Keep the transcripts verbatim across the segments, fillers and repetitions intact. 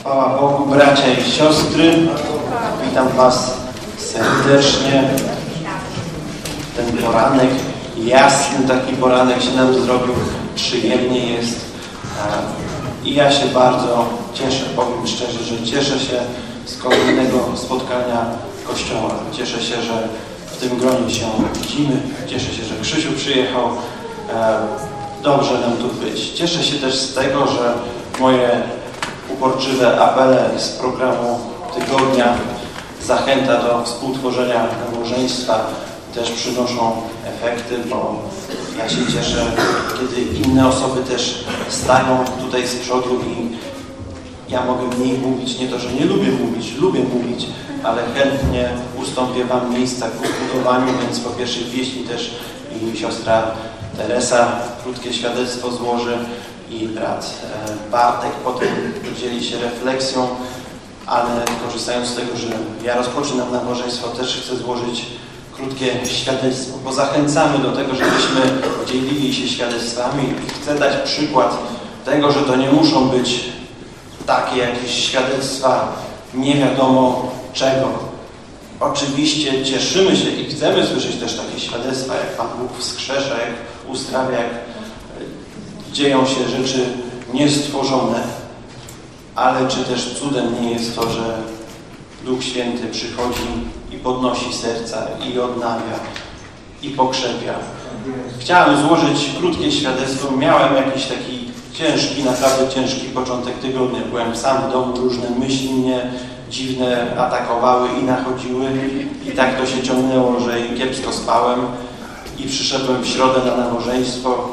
Chwała Bogu, bracia i siostry. Witam Was serdecznie. Ten poranek, jasny taki poranek się nam zrobił, przyjemnie jest. I ja się bardzo cieszę, powiem szczerze, że cieszę się z kolejnego spotkania Kościoła. Cieszę się, że w tym gronie się widzimy. Cieszę się, że Krzysiu przyjechał. Dobrze nam tu być. Cieszę się też z tego, że moje uporczywe apele z programu tygodnia Zachęta do współtworzenia nabożeństwa też przynoszą efekty, bo ja się cieszę, kiedy inne osoby też stają tutaj z przodu i ja mogę mniej mówić. Nie to, że nie lubię mówić, lubię mówić, ale chętnie ustąpię Wam miejsca ku budowaniu, więc po pierwszej pieśni też i siostra Teresa krótkie świadectwo złoży i brat Bartek potem podzieli się refleksją, ale korzystając z tego, że ja rozpoczynam nabożeństwo, też chcę złożyć krótkie świadectwo, bo zachęcamy do tego, żebyśmy dzielili się świadectwami i chcę dać przykład tego, że to nie muszą być takie jakieś świadectwa nie wiadomo czego. Oczywiście cieszymy się i chcemy słyszeć też takie świadectwa, jak Pan Bóg wskrzesza, jak uzdrawia, jak dzieją się rzeczy niestworzone, ale czy też cudem nie jest to, że Duch Święty przychodzi i podnosi serca, i odnawia, i pokrzepia. Chciałem złożyć krótkie świadectwo. Miałem jakiś taki ciężki, naprawdę ciężki początek tygodnia. Byłem sam w domu, różne myśli mnie dziwne atakowały i nachodziły. I tak to się ciągnęło, że i kiepsko spałem. I przyszedłem w środę na nabożeństwo.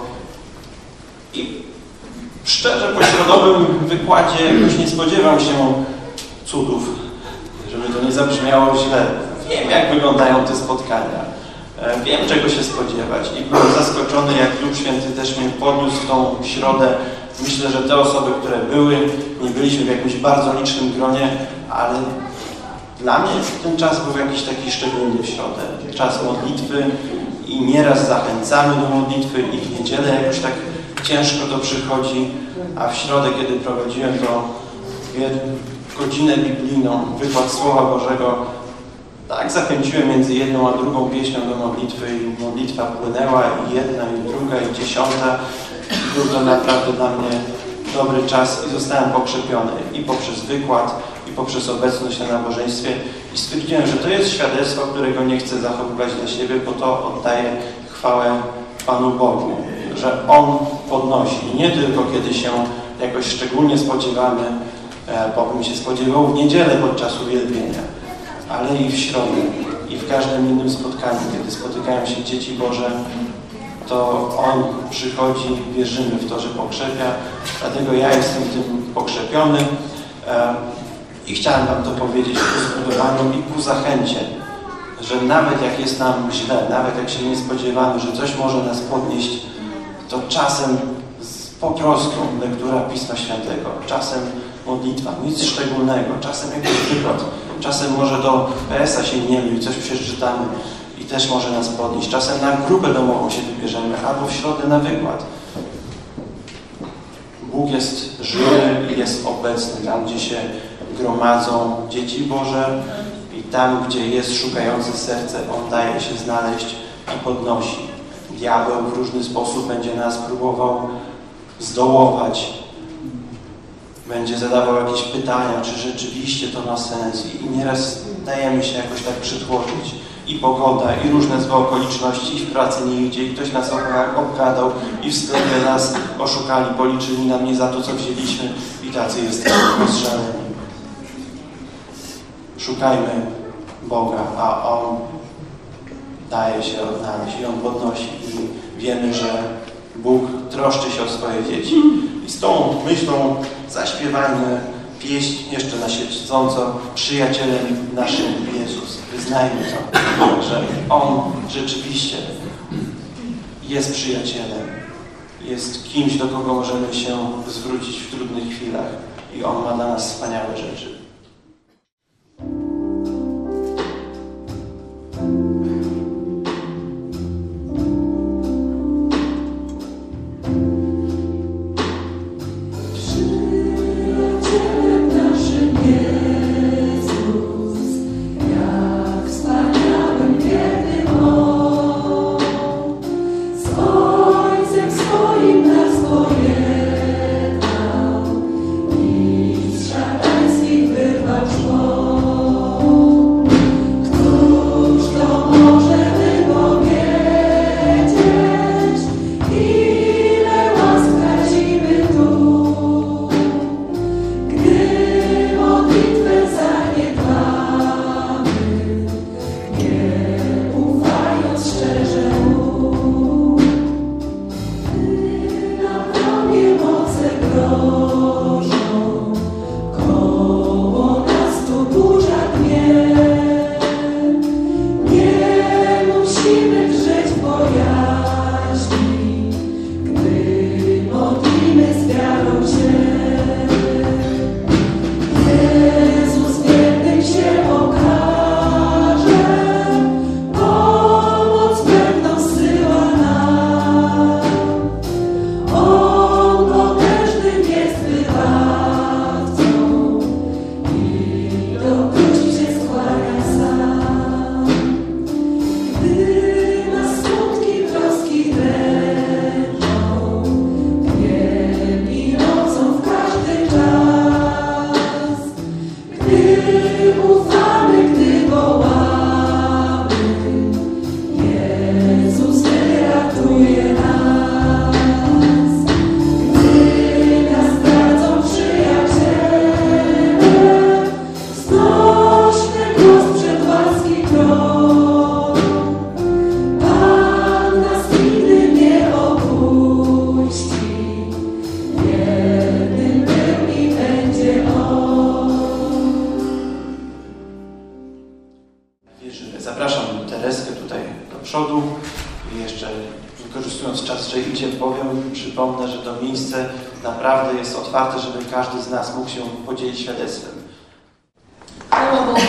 I szczerze, po środowym wykładzie jakoś nie spodziewam się cudów, żeby to nie zabrzmiało źle. Wiem, jak wyglądają te spotkania. Wiem, czego się spodziewać. I byłem zaskoczony, jak Duch Święty też mnie podniósł w tą środę. Myślę, że te osoby, które były, nie byliśmy w jakimś bardzo licznym gronie, ale dla mnie ten czas był jakiś taki szczególny w środę. Czas modlitwy i nieraz zachęcamy do modlitwy i w niedzielę jakoś tak ciężko to przychodzi, a w środę, kiedy prowadziłem to godzinę biblijną, wykład Słowa Bożego, tak zachęciłem między jedną a drugą pieśnią do modlitwy i modlitwa płynęła i jedna, i druga, i dziesiąta. Był to naprawdę dla mnie dobry czas i zostałem pokrzepiony i poprzez wykład, i poprzez obecność na nabożeństwie i stwierdziłem, że to jest świadectwo, którego nie chcę zachowywać dla siebie, bo to oddaje chwałę Panu Bogu, że On podnosi. Nie tylko kiedy się jakoś szczególnie spodziewamy, bo bym się spodziewał w niedzielę podczas uwielbienia, ale i w środę, i w każdym innym spotkaniu, kiedy spotykają się dzieci Boże, to On przychodzi, wierzymy w to, że pokrzepia, dlatego ja jestem tym pokrzepiony i chciałem Wam to powiedzieć ku zbudowaniu i ku zachęcie, że nawet jak jest nam źle, nawet jak się nie spodziewamy, że coś może nas podnieść, to czasem po prostu lektura Pisma Świętego, czasem modlitwa, nic szczególnego, czasem jakiś wykład, czasem może do P S a sięgniemy i coś przeczytamy i też może nas podnieść. Czasem na grupę domową się wybierzemy, albo w środę na wykład. Bóg jest żywy i jest obecny tam, gdzie się gromadzą dzieci Boże i tam, gdzie jest szukające serce, On daje się znaleźć i podnosi. Diabeł w różny sposób będzie nas próbował zdołować. Będzie zadawał jakieś pytania, czy rzeczywiście to ma sens. I nieraz dajemy się jakoś tak przytłoczyć. I pogoda, i różne złe okoliczności, i w pracy nie idzie, i ktoś nas obgadał, i w sklepie nas oszukali, policzyli nam nie za to, co wzięliśmy, i tacy jesteśmy rozżaleni. Szukajmy Boga, a On daje się odnaleźć i On podnosi. I wiemy, że Bóg troszczy się o swoje dzieci. I z tą myślą zaśpiewajmy pieśń jeszcze na siedząco: przyjacielem naszym Jezus. Wyznajmy to, że On rzeczywiście jest przyjacielem. Jest kimś, do kogo możemy się zwrócić w trudnych chwilach. I On ma dla nas wspaniałe rzeczy. Przyjacielem naszym przypomnę, że to miejsce naprawdę jest otwarte, żeby każdy z nas mógł się podzielić świadectwem. Chwała Bogu.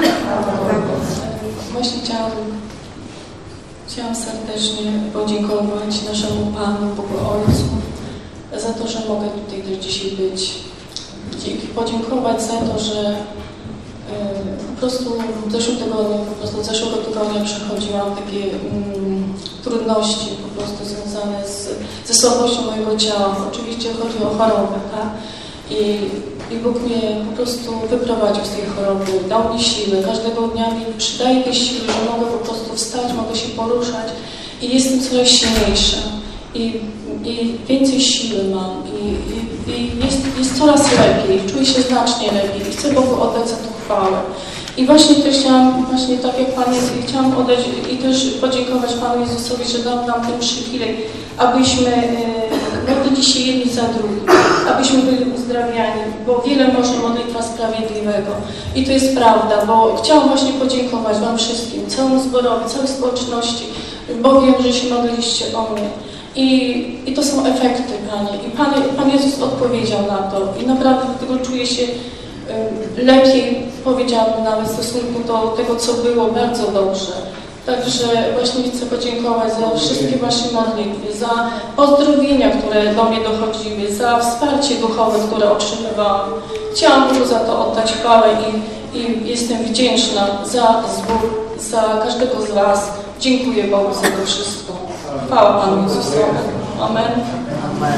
Właśnie chciałam, chciałam serdecznie podziękować naszemu Panu, Bogu Ojcu, za to, że mogę tutaj też dzisiaj być. Podziękować za to, że po prostu w zeszłym tygodniu, po prostu zeszłego tygodnia przechodziłam takie mm, trudności po prostu związane z, ze słabością mojego ciała. Oczywiście chodzi o chorobę, tak? I, I Bóg mnie po prostu wyprowadził z tej choroby, dał mi siły. Każdego dnia mi przydaje tej siły, że mogę po prostu wstać, mogę się poruszać i jestem coraz silniejsza. I, i więcej siły mam i, i, i jest, jest coraz lepiej, czuję się znacznie lepiej i chcę Bogu oddać za to chwałę. I właśnie też chciałam, właśnie tak jak Pan jest, chciałam oddać i też podziękować Panu Jezusowi, że dał nam ten przywilej, abyśmy e, modlili się jedni za drugich, abyśmy byli uzdrawiani, bo wiele może modlitwa sprawiedliwego. I to jest prawda, bo chciałam właśnie podziękować Wam wszystkim, całemu zborowi, całej społeczności, bo wiem, że się modliliście o mnie. I, I to są efekty, Panie. I Pan, Pan Jezus odpowiedział na to. I naprawdę dlatego czuję się y, lepiej, powiedziałabym nawet w stosunku do tego, co było, bardzo dobrze. Także właśnie chcę podziękować za wszystkie Wasze modlitwy, za pozdrowienia, które do mnie dochodziły, za wsparcie duchowe, które otrzymywałam. Chciałam Bogu za to oddać chwałę i, i jestem wdzięczna za zbór, za każdego z Was. Dziękuję Bogu za to wszystko. Chwała Panu Jezusowi. Amen. Amen.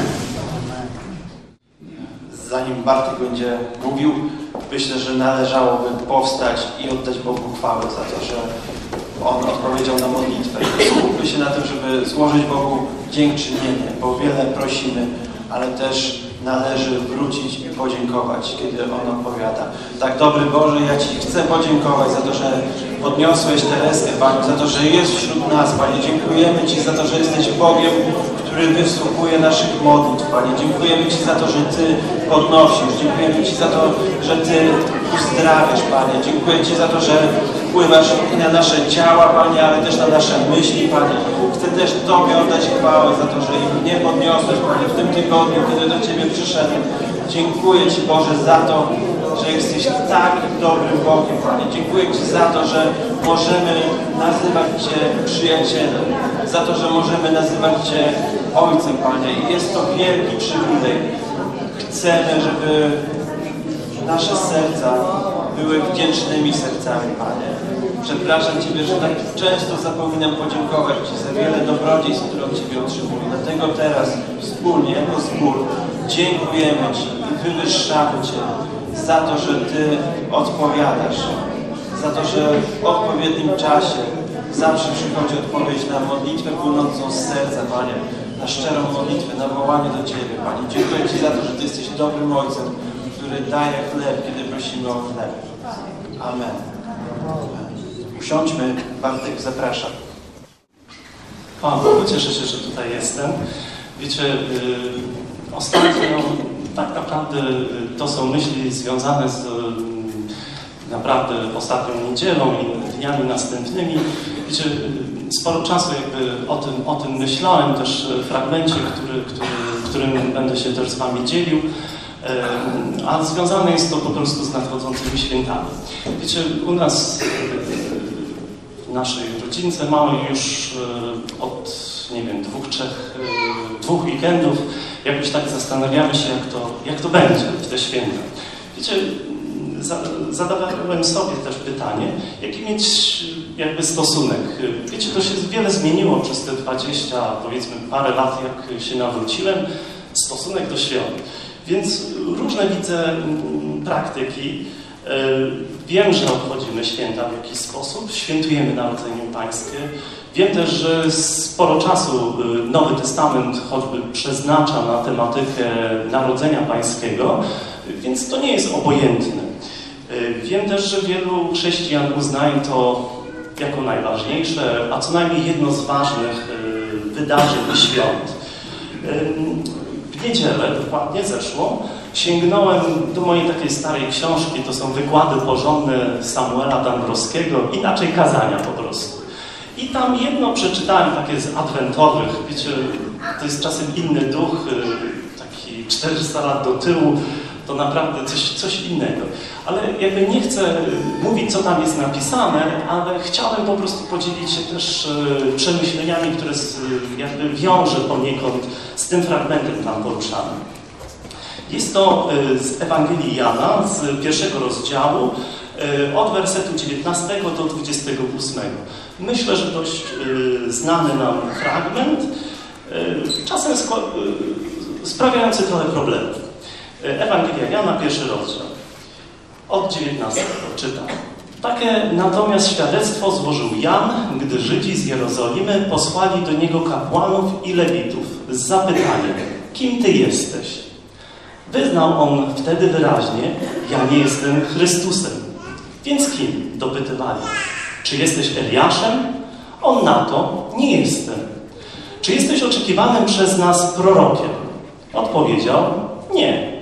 Zanim Bartek będzie mówił, myślę, że należałoby powstać i oddać Bogu chwałę za to, że On odpowiedział na modlitwę. Skupmy się na tym, żeby złożyć Bogu dziękczynienie, bo wiele prosimy, ale też należy wrócić i podziękować, kiedy On odpowiada. Tak, dobry Boże, ja Ci chcę podziękować za to, że podniosłeś Tereskę, Panie, za to, że jest wśród nas, Panie. Dziękujemy Ci za to, że jesteś Bogiem, który wysłuchuje naszych modlitw, Panie. Dziękujemy Ci za to, że Ty podnosisz. Dziękujemy Ci za to, że Ty uzdrawiasz, Panie. Dziękuję Ci za to, że wpływasz i na nasze ciała, Panie, ale też na nasze myśli, Panie. Chcę też Tobie oddać chwałę za to, że i mnie podniosłeś, Panie, w tym tygodniu, kiedy do Ciebie przyszedłem. Dziękuję Ci, Boże, za to, że jesteś tak dobrym Bogiem, Panie. Dziękuję Ci za to, że możemy nazywać Cię przyjacielem, za to, że możemy nazywać Cię Ojcem, Panie. I jest to wielki przywilej. Chcemy, żeby nasze serca były wdzięcznymi sercami, Panie. Przepraszam Ciebie, że tak często zapominam podziękować Ci za wiele dobrodziejstw, które od Ciebie otrzymuję. Dlatego teraz wspólnie, jako zbór, dziękujemy Ci i wywyższamy Cię za to, że Ty odpowiadasz, za to, że w odpowiednim czasie zawsze przychodzi odpowiedź na modlitwę płynącą z serca, Panie, na szczerą modlitwę, na wołanie do Ciebie, Panie. Dziękuję Ci za to, że Ty jesteś dobrym Ojcem, który daje chleb, kiedy prosimy o chleb. Amen. Usiądźmy, Bartek, zapraszam. Pan Bogu, cieszę się, że tutaj jestem. Wiecie, yy, ostatnio tak naprawdę to są myśli związane z yy, naprawdę ostatnią niedzielą i dniami następnymi. Wiecie, yy, sporo czasu jakby o tym, o tym myślałem, też w fragmencie, który, który, którym będę się też z Wami dzielił. A związane jest to po prostu z nadchodzącymi świętami. Wiecie, u nas w naszej rodzince mamy już od, nie wiem, dwóch, trzech, dwóch weekendów jakoś tak zastanawiamy się, jak to, jak to będzie w te święta. Wiecie, zadawałem sobie też pytanie, jaki mieć jakby stosunek. Wiecie, to się wiele zmieniło przez te dwadzieścia, powiedzmy, parę lat, jak się nawróciłem, stosunek do świąt. Więc różne widzę praktyki. Wiem, że obchodzimy święta w jakiś sposób, świętujemy Narodzenie Pańskie. Wiem też, że sporo czasu Nowy Testament choćby przeznacza na tematykę Narodzenia Pańskiego, więc to nie jest obojętne. Wiem też, że wielu chrześcijan uznaje to jako najważniejsze, a co najmniej jedno z ważnych wydarzeń i świąt. W niedzielę, dokładnie zeszłą, sięgnąłem do mojej takiej starej książki, to są wykłady porządne Samuela Dąbrowskiego, inaczej kazania po prostu. I tam jedno przeczytałem takie z adwentowych, wiecie, to jest czasem inny duch, taki czterysta lat do tyłu, to naprawdę coś, coś innego. Ale jakby nie chcę mówić, co tam jest napisane, ale chciałem po prostu podzielić się też przemyśleniami, które z, jakby wiąże poniekąd z tym fragmentem tam poruszanym. Jest to z Ewangelii Jana, z pierwszego rozdziału, od wersetu dziewiętnastego do dwudziestego ósmego. Myślę, że dość znany nam fragment, czasem sprawiający trochę problemów. Ewangelia Jana, pierwszy rozdział, od dziewiętnastego czytam. Takie natomiast świadectwo złożył Jan, gdy Żydzi z Jerozolimy posłali do niego kapłanów i lewitów z zapytaniem: kim ty jesteś? Wyznał on wtedy wyraźnie: ja nie jestem Chrystusem. Więc kim? Dopytywali. Czy jesteś Eliaszem? On na to: nie jestem. Czy jesteś oczekiwanym przez nas prorokiem? Odpowiedział: nie.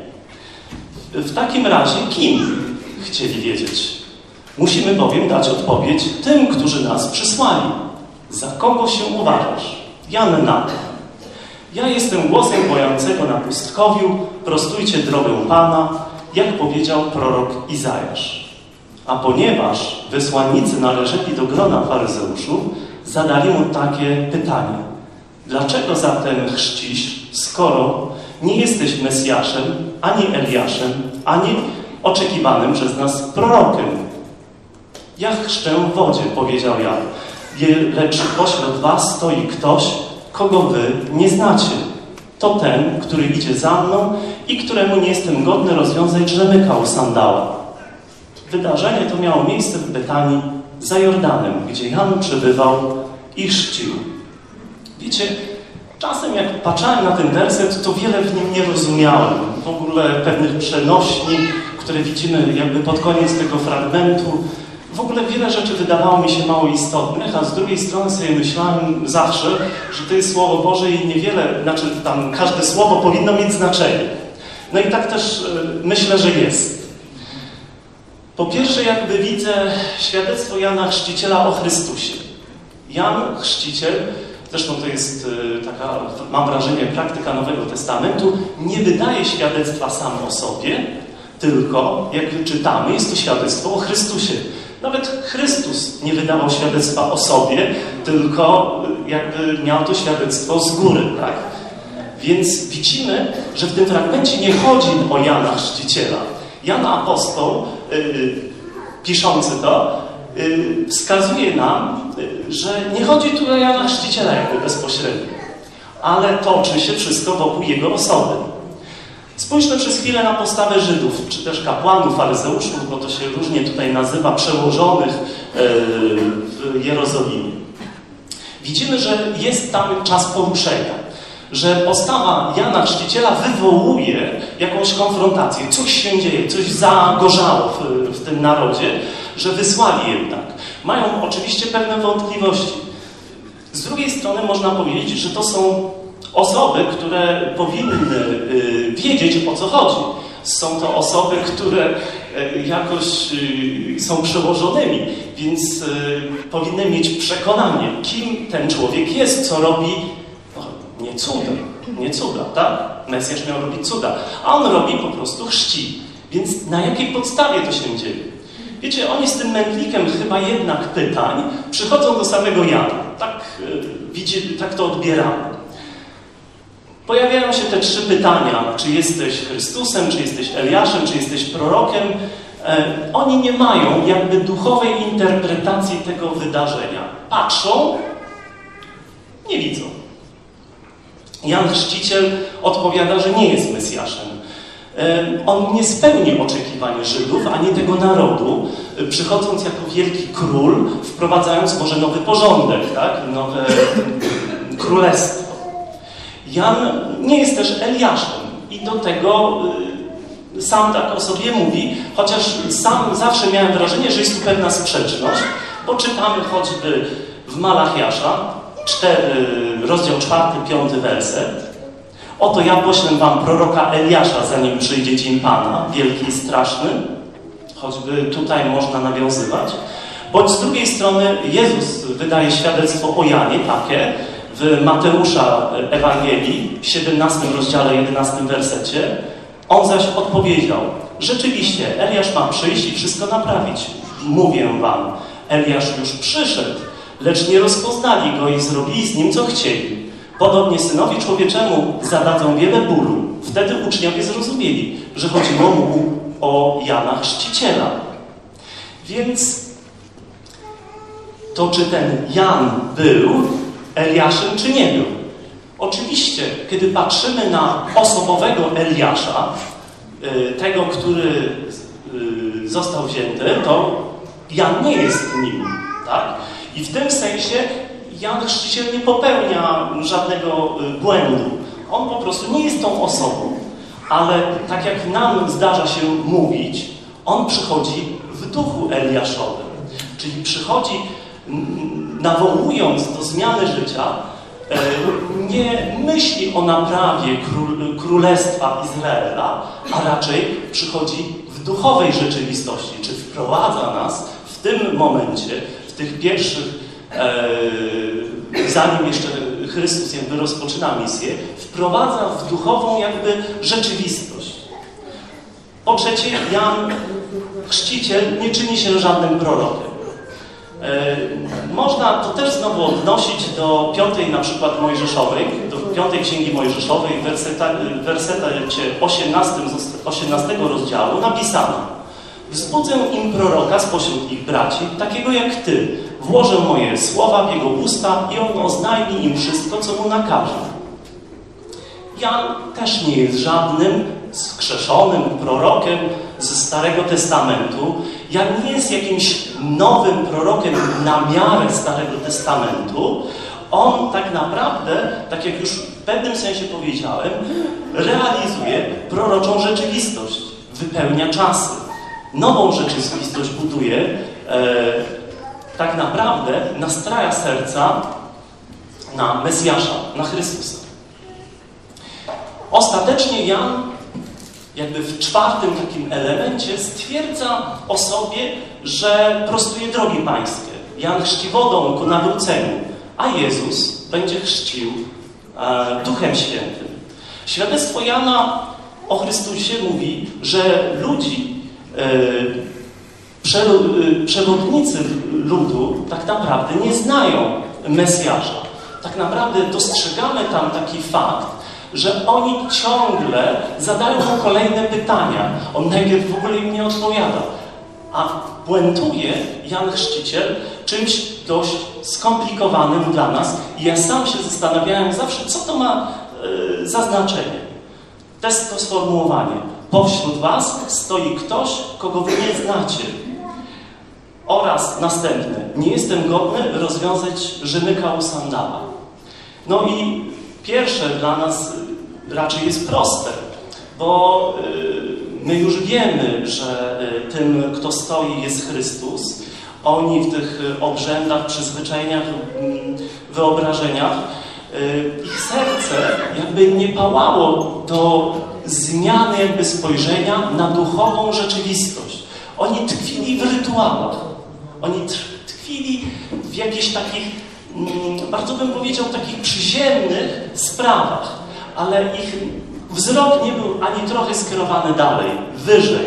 W takim razie kim? Chcieli wiedzieć. Musimy bowiem dać odpowiedź tym, którzy nas przysłali. Za kogo się uważasz? Jan na to: ja jestem głosem wojącego na pustkowiu, prostujcie drogę Pana, jak powiedział prorok Izajasz. A ponieważ wysłannicy należeli do grona faryzeuszów, zadali mu takie pytanie: dlaczego zatem chrzcisz, skoro nie jesteś Mesjaszem, ani Eliaszem, ani oczekiwanym przez nas prorokiem? Ja chrzczę w wodzie, powiedział Jan, lecz pośród was stoi ktoś, kogo wy nie znacie. To ten, który idzie za mną i któremu nie jestem godny rozwiązać rzemyka u sandała. Wydarzenie to miało miejsce w Betanii za Jordanem, gdzie Jan przebywał i chrzcił. Wiecie, czasem jak patrzałem na ten werset, to wiele w nim nie rozumiałem. W ogóle pewnych przenośni, które widzimy jakby pod koniec tego fragmentu. W ogóle wiele rzeczy wydawało mi się mało istotnych, a z drugiej strony sobie myślałem zawsze, że to jest Słowo Boże i niewiele, znaczy tam każde słowo powinno mieć znaczenie. No i tak też y, myślę, że jest. Po pierwsze jakby widzę świadectwo Jana Chrzciciela o Chrystusie. Jan Chrzciciel, zresztą to jest y, taka, mam wrażenie, praktyka Nowego Testamentu, nie wydaje świadectwa sam o sobie, tylko, jak czytamy, jest to świadectwo o Chrystusie. Nawet Chrystus nie wydawał świadectwa o sobie, tylko jakby miał to świadectwo z góry, tak? Więc widzimy, że w tym fragmencie nie chodzi o Jana Chrzciciela. Jan Apostoł, yy, piszący to, yy, wskazuje nam, yy, że nie chodzi tu o Jana Chrzciciela jakby bezpośrednio, ale toczy się wszystko wokół jego osoby. Spójrzmy przez chwilę na postawę Żydów, czy też kapłanów, faryzeuszów, bo to się różnie tutaj nazywa, przełożonych w Jerozolimie. Widzimy, że jest tam czas poruszenia, że postawa Jana Chrzciciela wywołuje jakąś konfrontację, coś się dzieje, coś zagorzało w, w tym narodzie, że wysłali jednak. Mają oczywiście pewne wątpliwości. Z drugiej strony można powiedzieć, że to są osoby, które powinny y, wiedzieć, o co chodzi. Są to osoby, które y, jakoś y, są przełożonymi, więc y, powinny mieć przekonanie, kim ten człowiek jest, co robi. No, nie cuda, nie cuda, tak? Mesjasz miał robić cuda, a on robi po prostu chrzci. Więc na jakiej podstawie to się dzieje? Wiecie, oni z tym mętlikiem chyba jednak pytań przychodzą do samego Jana. Tak, y, widzi, tak to odbieramy. Pojawiają się te trzy pytania, czy jesteś Chrystusem, czy jesteś Eliaszem, czy jesteś prorokiem. E, oni nie mają jakby duchowej interpretacji tego wydarzenia. Patrzą, nie widzą. Jan Chrzciciel odpowiada, że nie jest Mesjaszem. E, on nie spełni oczekiwań Żydów, ani tego narodu, przychodząc jako wielki król, wprowadzając może nowy porządek, tak? Nowe królestwo. Jan nie jest też Eliaszem i do tego y, sam tak o sobie mówi, chociaż sam zawsze miałem wrażenie, że jest tu pewna sprzeczność, bo czytamy choćby w Malachiasza, cztery, rozdział czwarty, piąty werset. Oto ja poślę wam proroka Eliasza, zanim przyjdzie dzień Pana, wielki i straszny, choćby tutaj można nawiązywać. Bądź z drugiej strony Jezus wydaje świadectwo o Janie takie, w Mateusza Ewangelii, w siedemnastym rozdziale, jedenastym wersecie. On zaś odpowiedział: rzeczywiście, Eliasz ma przyjść i wszystko naprawić. Mówię wam, Eliasz już przyszedł, lecz nie rozpoznali go i zrobili z nim, co chcieli. Podobnie Synowi Człowieczemu zadadzą wiele bólu. Wtedy uczniowie zrozumieli, że chodziło mu o Jana Chrzciciela. Więc to, czy ten Jan był Eliaszem, czy nie był? Oczywiście, kiedy patrzymy na osobowego Eliasza, tego, który został wzięty, to Jan nie jest nim, tak? I w tym sensie Jan Chrzciciel nie popełnia żadnego błędu. On po prostu nie jest tą osobą. Ale tak jak nam zdarza się mówić, on przychodzi w duchu Eliaszowym. Czyli przychodzi, nawołując do zmiany życia, nie myśli o naprawie król, Królestwa Izraela, a raczej przychodzi w duchowej rzeczywistości. Czy wprowadza nas w tym momencie, w tych pierwszych, e, zanim jeszcze Chrystus jakby rozpoczyna misję, wprowadza w duchową jakby rzeczywistość. Po trzecie, Jan Chrzciciel nie czyni się żadnym prorokiem. E, można to też znowu odnosić do piątej na przykład Mojżeszowej, do piątej Księgi Mojżeszowej, w wersecie osiemnastego rozdziału napisano: wzbudzę im proroka spośród ich braci, takiego jak ty. Włożę moje słowa w jego usta i on oznajmi im wszystko, co mu nakaże. Jan też nie jest żadnym skrzeszonym prorokiem ze Starego Testamentu. Jan nie jest jakimś nowym prorokiem na miarę Starego Testamentu. On tak naprawdę, tak jak już w pewnym sensie powiedziałem, realizuje proroczą rzeczywistość, wypełnia czasy. Nową rzeczywistość buduje, e, tak naprawdę nastraja serca na Mesjasza, na Chrystusa. Ostatecznie Jan, jakby w czwartym takim elemencie, stwierdza o sobie, że prostuje drogi pańskie. Jan chrzci wodą ku nawróceniu, a Jezus będzie chrzcił e, Duchem Świętym. Świadectwo Jana o Chrystusie mówi, że ludzi, e, przewodnicy ludu tak naprawdę nie znają Mesjasza. Tak naprawdę dostrzegamy tam taki fakt, że oni ciągle zadają mu kolejne pytania. On najpierw w ogóle im nie odpowiada. A puentuje Jan Chrzciciel czymś dość skomplikowanym dla nas. I ja sam się zastanawiałem zawsze, co to ma yy, za znaczenie. To jest to sformułowanie. Pośród was stoi ktoś, kogo wy nie znacie. Oraz następne. Nie jestem godny rozwiązać rzemyka u sandała. No i pierwsze dla nas raczej jest proste, bo my już wiemy, że tym, kto stoi, jest Chrystus. Oni w tych obrzędach, przyzwyczajeniach, wyobrażeniach, ich serce jakby nie pałało do zmiany jakby spojrzenia na duchową rzeczywistość. Oni tkwili w rytuałach. Oni tkwili w jakichś takich, bardzo bym powiedział, takich przyziemnych sprawach, ale ich wzrok nie był ani trochę skierowany dalej, wyżej.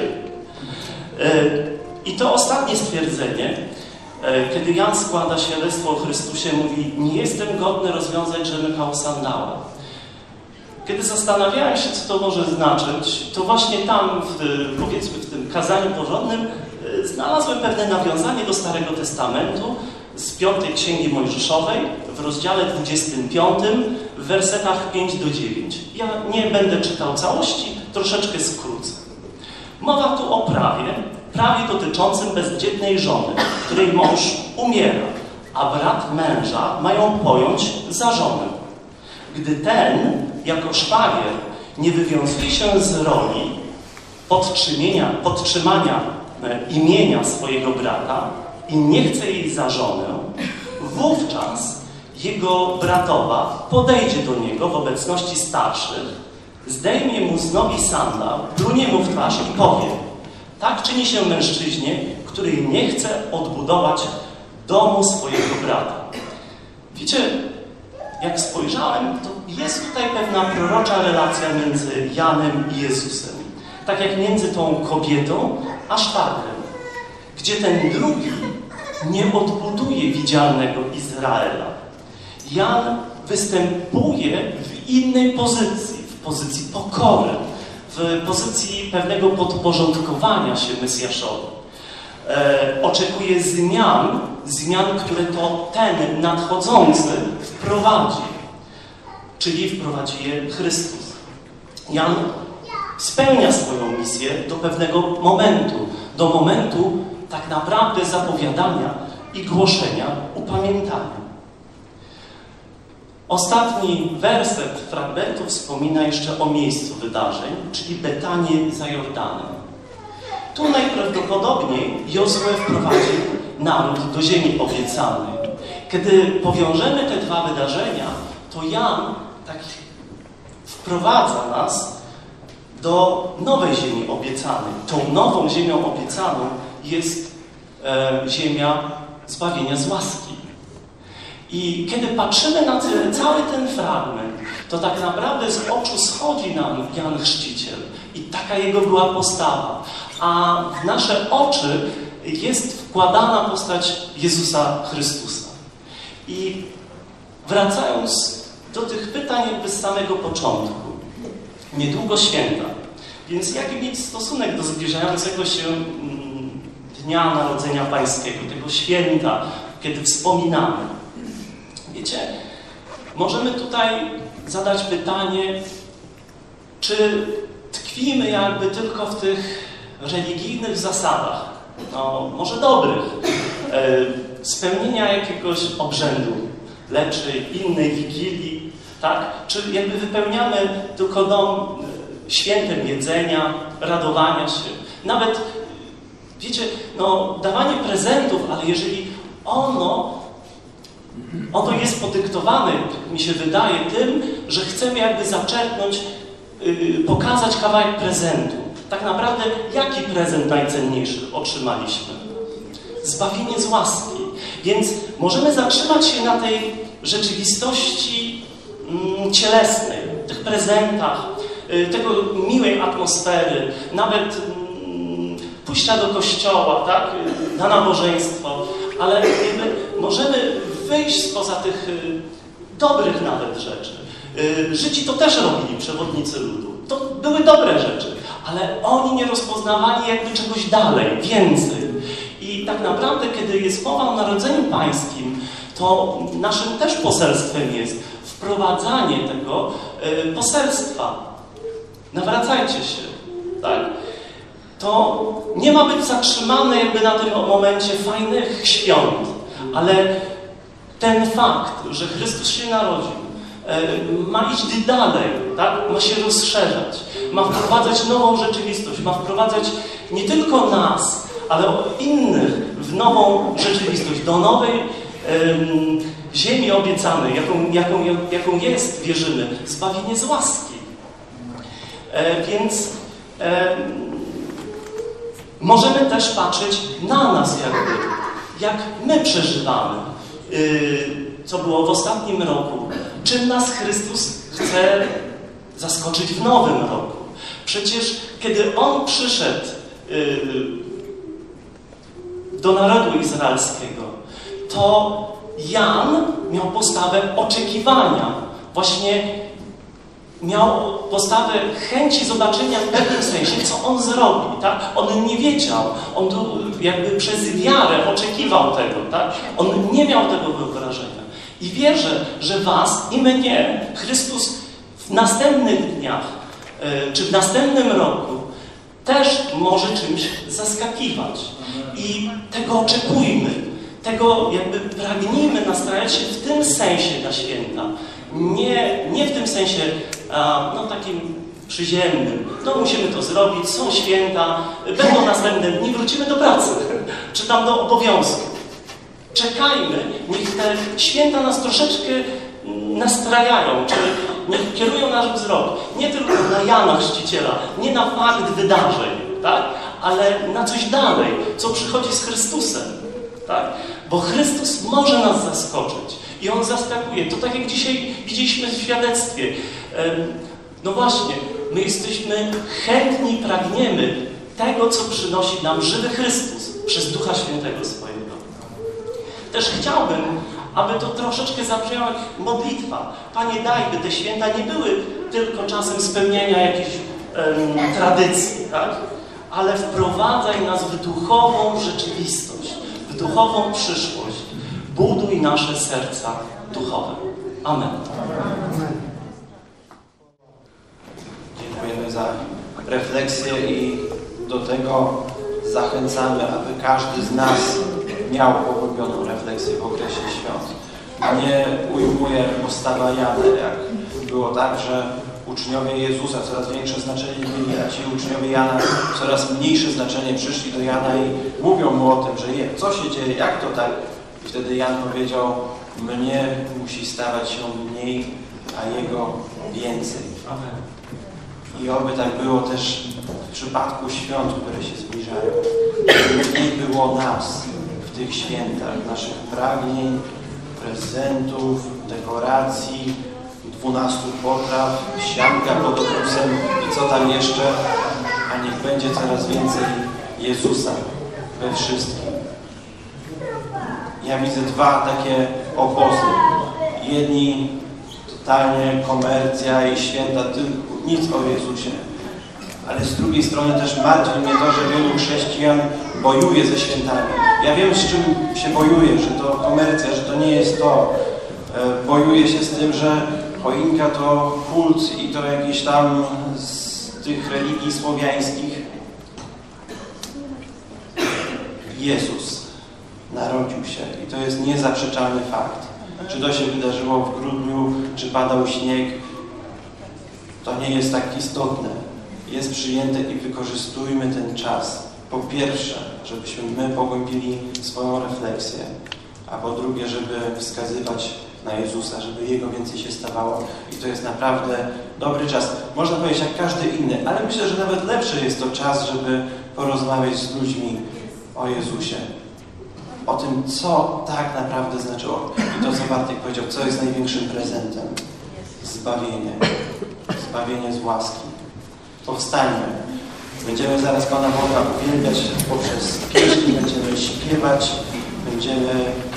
I to ostatnie stwierdzenie, kiedy Jan składa świadectwo o Chrystusie, mówi: nie jestem godny rozwiązać rzemyka u sandała. Kiedy zastanawiałem się, co to może znaczyć, to właśnie tam, w, powiedzmy w tym kazaniu porządnym, znalazłem pewne nawiązanie do Starego Testamentu z piątej Księgi Mojżeszowej w rozdziale dwudziestym piątym w wersetach piąty do dziewiątego. Ja nie będę czytał całości, troszeczkę skrócę. Mowa tu o prawie, prawie dotyczącym bezdzietnej żony, której mąż umiera, a brat męża ma ją pojąć za żonę. Gdy ten, jako szwagier, nie wywiązuje się z roli podtrzymania, podtrzymania imienia swojego brata i nie chce jej za żonę, wówczas jego bratowa podejdzie do niego w obecności starszych, zdejmie mu z nogi sandał, plunie mu w twarz i powie: tak czyni się mężczyźnie, który nie chce odbudować domu swojego brata. Wiecie, jak spojrzałem, to jest tutaj pewna prorocza relacja między Janem i Jezusem. Tak jak między tą kobietą a szwagrem, gdzie ten drugi nie odbuduje widzialnego Izraela. Jan występuje w innej pozycji, w pozycji pokory, w pozycji pewnego podporządkowania się Mesjaszowi. E, oczekuje zmian, zmian, które to ten nadchodzący wprowadzi, czyli wprowadzi je Chrystus. Jan spełnia swoją misję do pewnego momentu, do momentu tak naprawdę zapowiadania i głoszenia upamiętania. Ostatni werset fragmentu wspomina jeszcze o miejscu wydarzeń, czyli Betanię za Jordanem. Tu najprawdopodobniej Jozue wprowadził naród do ziemi obiecanej. Kiedy powiążemy te dwa wydarzenia, to Jan tak wprowadza nas do nowej ziemi obiecanej. Tą nową ziemią obiecaną jest e, ziemia zbawienia z łaski. I kiedy patrzymy na ten, cały ten fragment, to tak naprawdę z oczu schodzi nam Jan Chrzciciel i taka jego była postawa. A w nasze oczy jest wkładana postać Jezusa Chrystusa. I wracając do tych pytań jakby z samego początku, niedługo święta, więc jaki mieć stosunek do zbliżającego się Dnia Narodzenia Pańskiego, tego święta, kiedy wspominamy? Wiecie, możemy tutaj zadać pytanie, czy tkwimy jakby tylko w tych religijnych zasadach, no może dobrych, e, spełnienia jakiegoś obrzędu, lecz innej wigilii, tak? Czy jakby wypełniamy tylko dom świętem jedzenia, radowania się, nawet, wiecie, no dawanie prezentów, ale jeżeli ono Ono jest podyktowane, mi się wydaje, tym, że chcemy jakby zaczerpnąć, yy, pokazać kawałek prezentu. Tak naprawdę, jaki prezent najcenniejszy otrzymaliśmy? Zbawienie z łaski. Więc możemy zatrzymać się na tej rzeczywistości mm, cielesnej, tych prezentach, yy, tego miłej atmosfery, nawet yy, pójścia do kościoła, tak? Yy, na nabożeństwo, ale jakby możemy wyjść spoza tych y, dobrych nawet rzeczy. Y, Żydzi to też robili, przewodnicy ludu. To były dobre rzeczy, ale oni nie rozpoznawali jakby czegoś dalej, więcej. I tak naprawdę, kiedy jest mowa o Narodzeniu Pańskim, to naszym też poselstwem jest wprowadzanie tego y, poselstwa. Nawracajcie się, tak? To nie ma być zatrzymane jakby na tym momencie fajnych świąt, ale ten fakt, że Chrystus się narodził, ma iść dalej, tak? Ma się rozszerzać, ma wprowadzać nową rzeczywistość, ma wprowadzać nie tylko nas, ale innych w nową rzeczywistość, do nowej um, ziemi obiecanej, jaką, jaką, jaką jest, wierzymy, zbawienie z łaski. E, więc e, możemy też patrzeć na nas jakby, jak my przeżywamy. Co było w ostatnim roku, czym nas Chrystus chce zaskoczyć w nowym roku. Przecież kiedy On przyszedł do narodu izraelskiego, to Jan miał postawę oczekiwania. Właśnie miał postawę chęci zobaczenia w pewnym sensie, co On zrobi, tak? On nie wiedział, on tu jakby przez wiarę oczekiwał tego, tak? On nie miał tego wyobrażenia. I wierzę, że was i mnie Chrystus w następnych dniach, czy w następnym roku też może czymś zaskakiwać. I tego oczekujmy, tego jakby pragnijmy nastrajać się w tym sensie na święta. Nie, nie w tym sensie a, no, takim przyziemnym. No musimy to zrobić, są święta, będą następne dni, wrócimy do pracy, czy tam do obowiązków. Czekajmy, niech te święta nas troszeczkę nastrajają, czy niech kierują nasz wzrok nie tylko na Jana Chrzciciela, nie na fakt wydarzeń, tak? Ale na coś dalej, co przychodzi z Chrystusem. Tak? Bo Chrystus może nas zaskoczyć. I On zaskakuje. To tak jak dzisiaj widzieliśmy w świadectwie. No właśnie, my jesteśmy chętni, pragniemy tego, co przynosi nam żywy Chrystus przez Ducha Świętego swojego. Też chciałbym, aby to troszeczkę zabrzmiało jak modlitwa. Panie, daj, by te święta nie były tylko czasem spełniania jakichś em, tradycji, tak? Ale wprowadzaj nas w duchową rzeczywistość, w duchową przyszłość. Buduj nasze serca duchowe. Amen. Dziękujemy za refleksję i do tego zachęcamy, aby każdy z nas miał pogłębioną refleksję w okresie świąt. Nie ujmuje postawa Jana, jak było tak, że uczniowie Jezusa coraz większe znaczenie mieli, a ci uczniowie Jana coraz mniejsze znaczenie przyszli do Jana i mówią mu o tym, że je, co się dzieje, jak to tak? I wtedy Jan powiedział, mnie musi stawać się mniej, a jego więcej. Amen. I oby tak było też w przypadku świąt, które się zbliżają. Żeby nie było nas w tych świętach, naszych pragnień, prezentów, dekoracji, dwunastu potraw, sianka pod okrusem i co tam jeszcze, a niech będzie coraz więcej Jezusa we wszystkim. Ja widzę dwa takie obozy. Jedni totalnie komercja i święta, nic o Jezusie. Ale z drugiej strony też martwi mnie to, że wielu chrześcijan bojuje ze świętami. Ja wiem, z czym się bojuje, że to komercja, że to nie jest to. Bojuje się z tym, że choinka to kult i to jakieś tam z tych religii słowiańskich. Jezus narodził się i to jest niezaprzeczalny fakt. Czy to się wydarzyło w grudniu, czy padał śnieg, to nie jest tak istotne. Jest przyjęte i wykorzystujmy ten czas. Po pierwsze, żebyśmy my pogłębili swoją refleksję, a po drugie, żeby wskazywać na Jezusa, żeby Jego więcej się stawało. I to jest naprawdę dobry czas. Można powiedzieć jak każdy inny, ale myślę, że nawet lepszy jest to czas, żeby porozmawiać z ludźmi o Jezusie. O tym, co tak naprawdę znaczyło. I to, co Bartek powiedział, co jest największym prezentem. Zbawienie. Zbawienie z łaski. Powstańmy. Będziemy zaraz Pana Boga uwielbiać poprzez pieśni, będziemy śpiewać, będziemy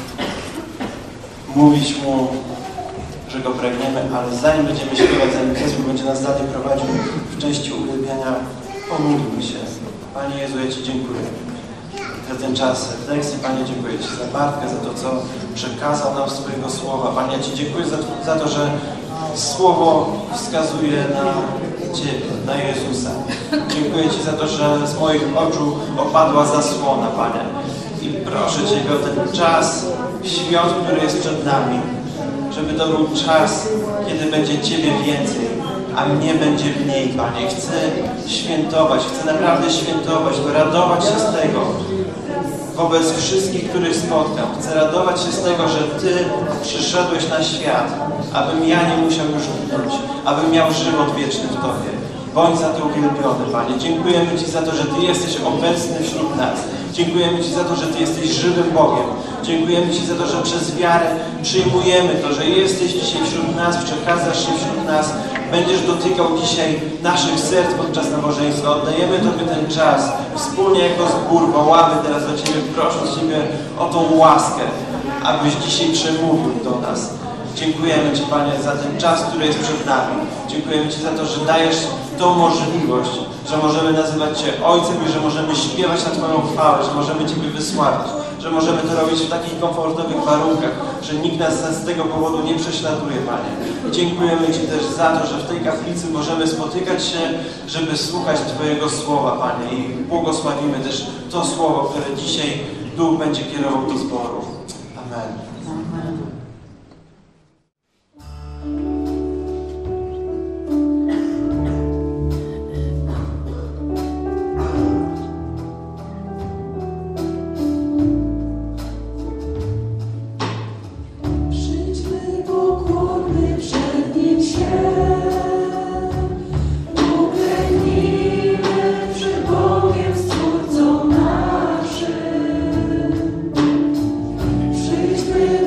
mówić Mu, że Go pragniemy, ale zanim będziemy śpiewać, zanim zespół będzie nas dalej prowadził w części uwielbiania, pomódlmy się. Panie Jezu, ja Ci dziękuję za ten czas refleksji. Panie, dziękuję Ci za Bartka, za to, co przekazał nam swojego słowa. Panie, ja Ci dziękuję za, za to, że Słowo wskazuje na Ciebie, na Jezusa. Dziękuję Ci za to, że z moich oczu opadła zasłona, Panie. I proszę Ciebie o ten czas świąt, który jest przed nami. Żeby to był czas, kiedy będzie Ciebie więcej, a mnie będzie mniej, Panie. Chcę świętować, chcę naprawdę świętować, to radować się z tego wobec wszystkich, których spotkam. Chcę radować się z tego, że Ty przyszedłeś na świat, abym ja nie musiał już ginąć, abym miał żywot wieczny w Tobie. Bądź za to uwielbiony, Panie. Dziękujemy Ci za to, że Ty jesteś obecny wśród nas. Dziękujemy Ci za to, że Ty jesteś żywym Bogiem. Dziękujemy Ci za to, że przez wiarę przyjmujemy to, że jesteś dzisiaj wśród nas, przekazasz się wśród nas. Będziesz dotykał dzisiaj naszych serc podczas nabożeństwa. Oddajemy Tobie ten czas. Wspólnie jako zbór wołamy teraz do Ciebie, prosząc Ciebie o tą łaskę, abyś dzisiaj przemówił do nas. Dziękujemy Ci, Panie, za ten czas, który jest przed nami. Dziękujemy Ci za to, że dajesz tą możliwość, że możemy nazywać Cię Ojcem i że możemy śpiewać na Twoją chwałę, że możemy Ciebie wysławić, że możemy to robić w takich komfortowych warunkach, że nikt nas z tego powodu nie prześladuje, Panie. I dziękujemy Ci też za to, że w tej kaplicy możemy spotykać się, żeby słuchać Twojego Słowa, Panie. I błogosławimy też to Słowo, które dzisiaj Duch będzie kierował do zboru. Amen. Przyjdźmy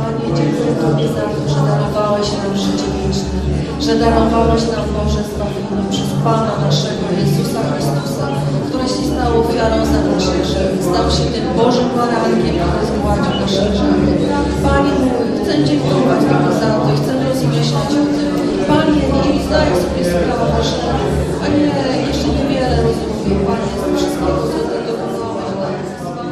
Panie, dziękuję Tobie za to, że darowałeś nam życie wieczne, że darowałeś nam Boże zbawienie przez Pana naszego Jezusa Chrystusa, który się stał ofiarą za nasze grzechy, stał się tym Bożym barankiem, który zgładził nasze grzechy. Panie mój, chcę dziękować Tobie za to i chcę rozmyślać o tym. Panie, i zdaję sobie sprawę, że a nie, jeszcze niewiele rozumiem, Panie, z wszystkiego, co Ty dokonałeś dla nas.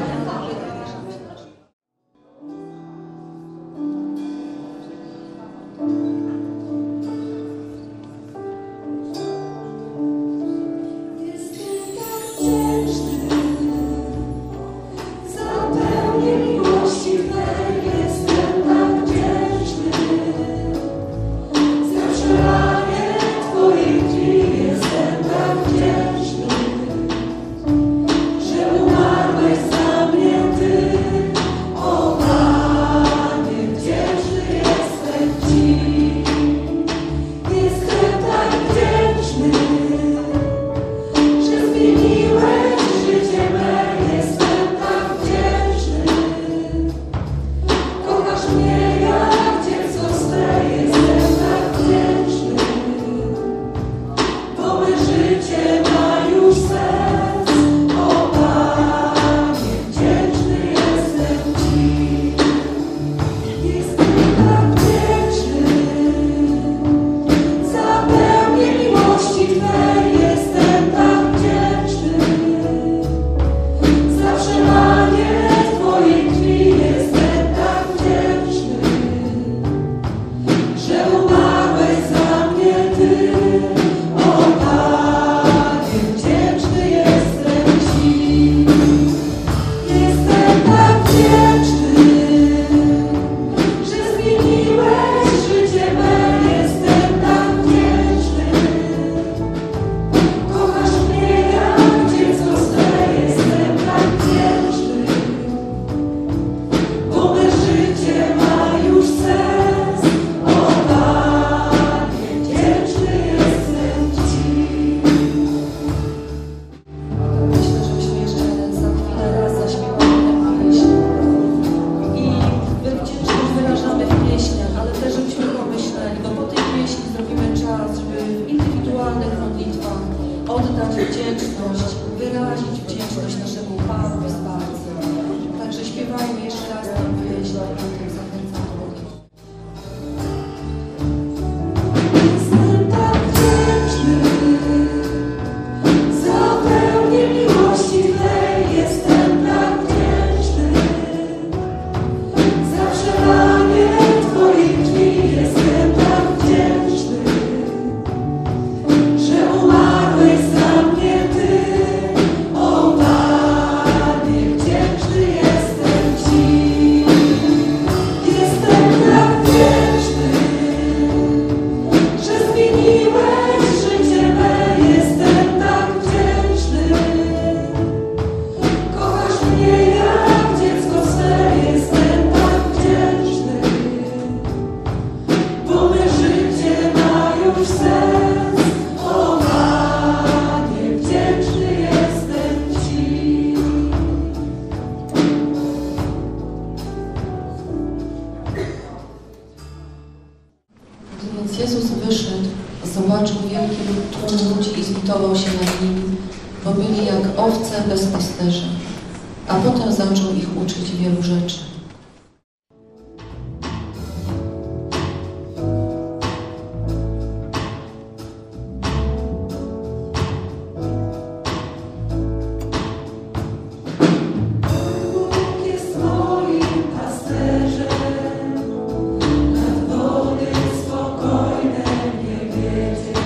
Oddać wdzięczność, wyrazić wdzięczność naszemu Panu i Zbawcy. Także śpiewajmy jeszcze raz tę pieśń, a potem zachęcam do modlitwy. Jestem tak wdzięczny za pełnię miłości Twej, jestem tak wdzięczny za przelanie Twoich krwi, jestem tak wdzięczny, że umarłeś za mnie Ty, o Panie, wdzięczny jestem Ci. Jestem tak wdzięczny, że zmieniłeś życie me, jestem tak wdzięczny. Kochasz mnie jak dziecko swe, jestem tak wdzięczny, bo me życie ma już sens, o Panie, wdzięczny jestem Ci. Gdy więc Jezus wyszedł, zobaczył wielki tłum ludzi i zlitował się nad nimi, bo byli jak owce bez pasterza, a potem zaczął ich uczyć wielu rzeczy. Bóg jest moim pasterzem, nad wody spokojne mnie wiedzie,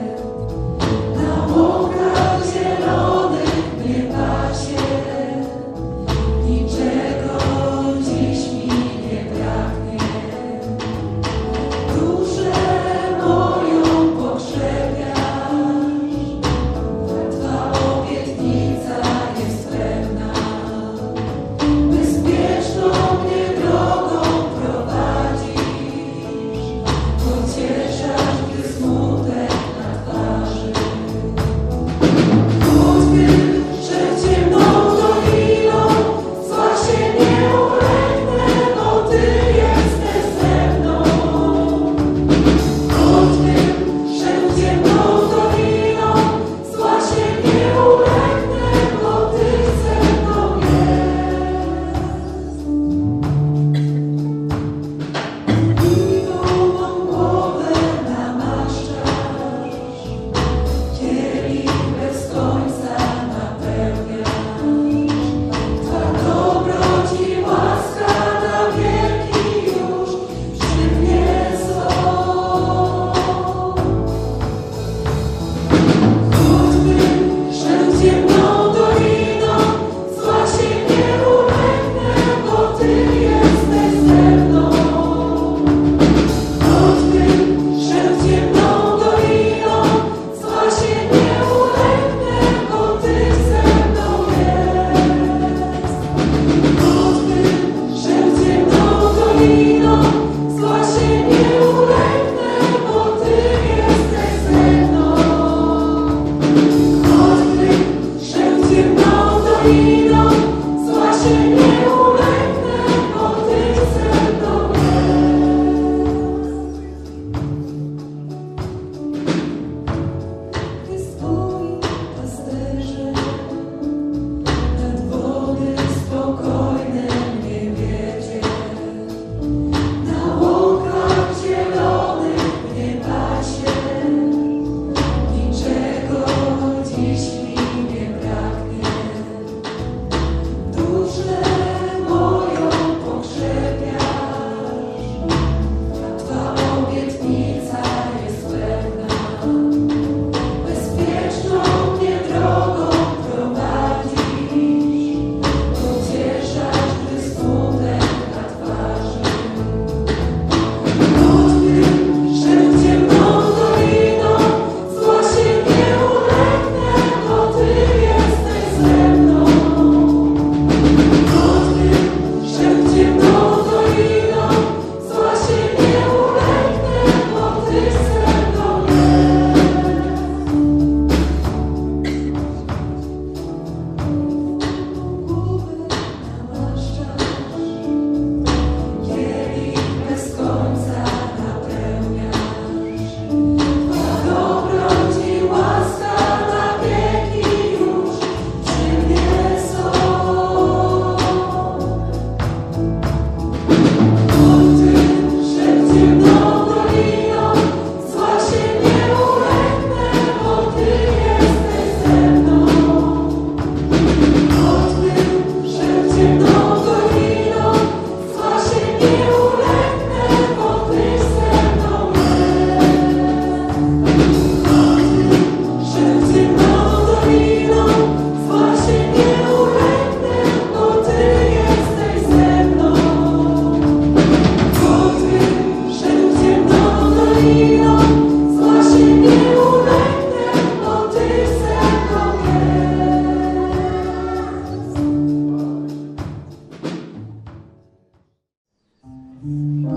na łąkach zielonych mnie pasie, niczego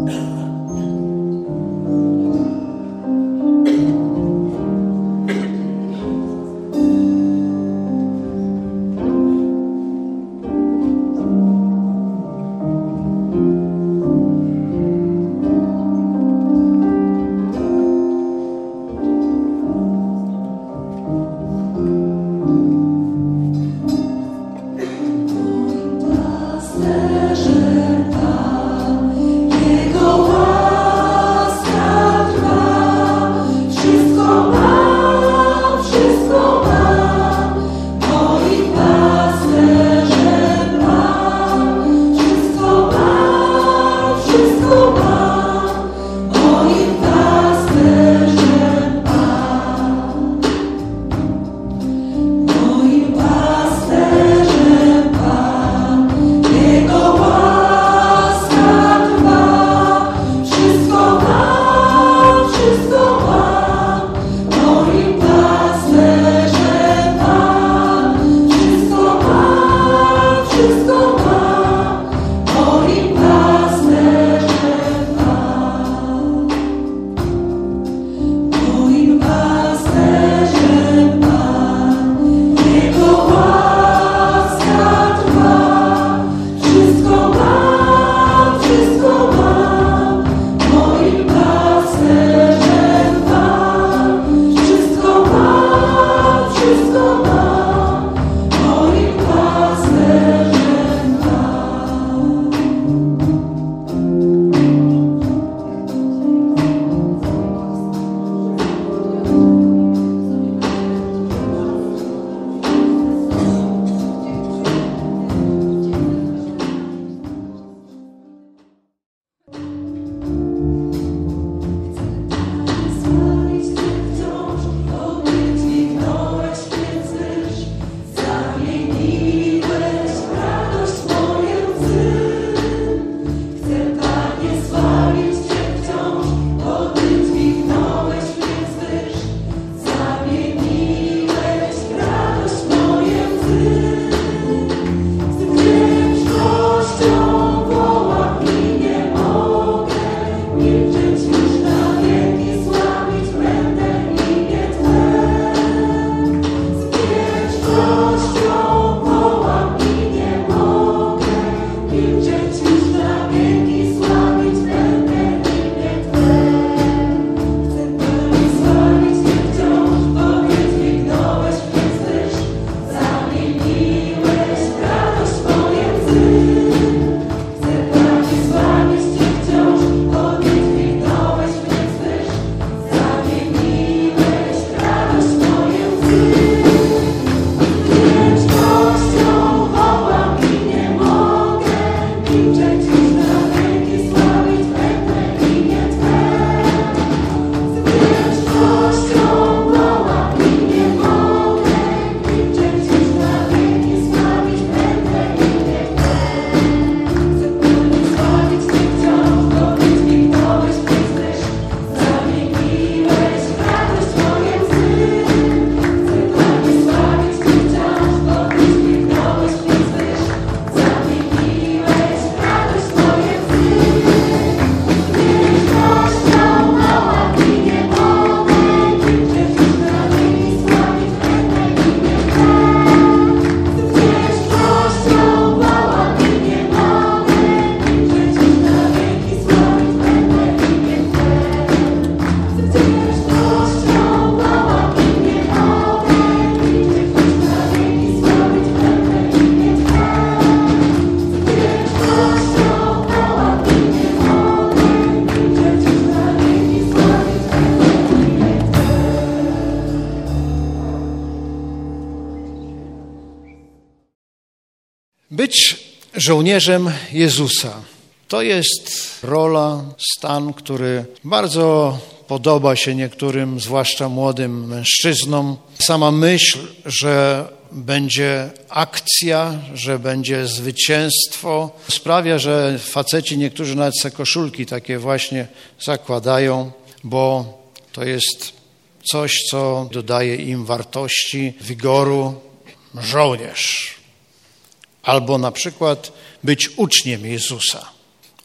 Być żołnierzem Jezusa to jest rola, stan, który bardzo podoba się niektórym, zwłaszcza młodym mężczyznom. Sama myśl, że będzie akcja, że będzie zwycięstwo, sprawia, że faceci niektórzy nawet se koszulki takie właśnie zakładają, bo to jest coś, co dodaje im wartości, wigoru. Żołnierz. Albo na przykład być uczniem Jezusa.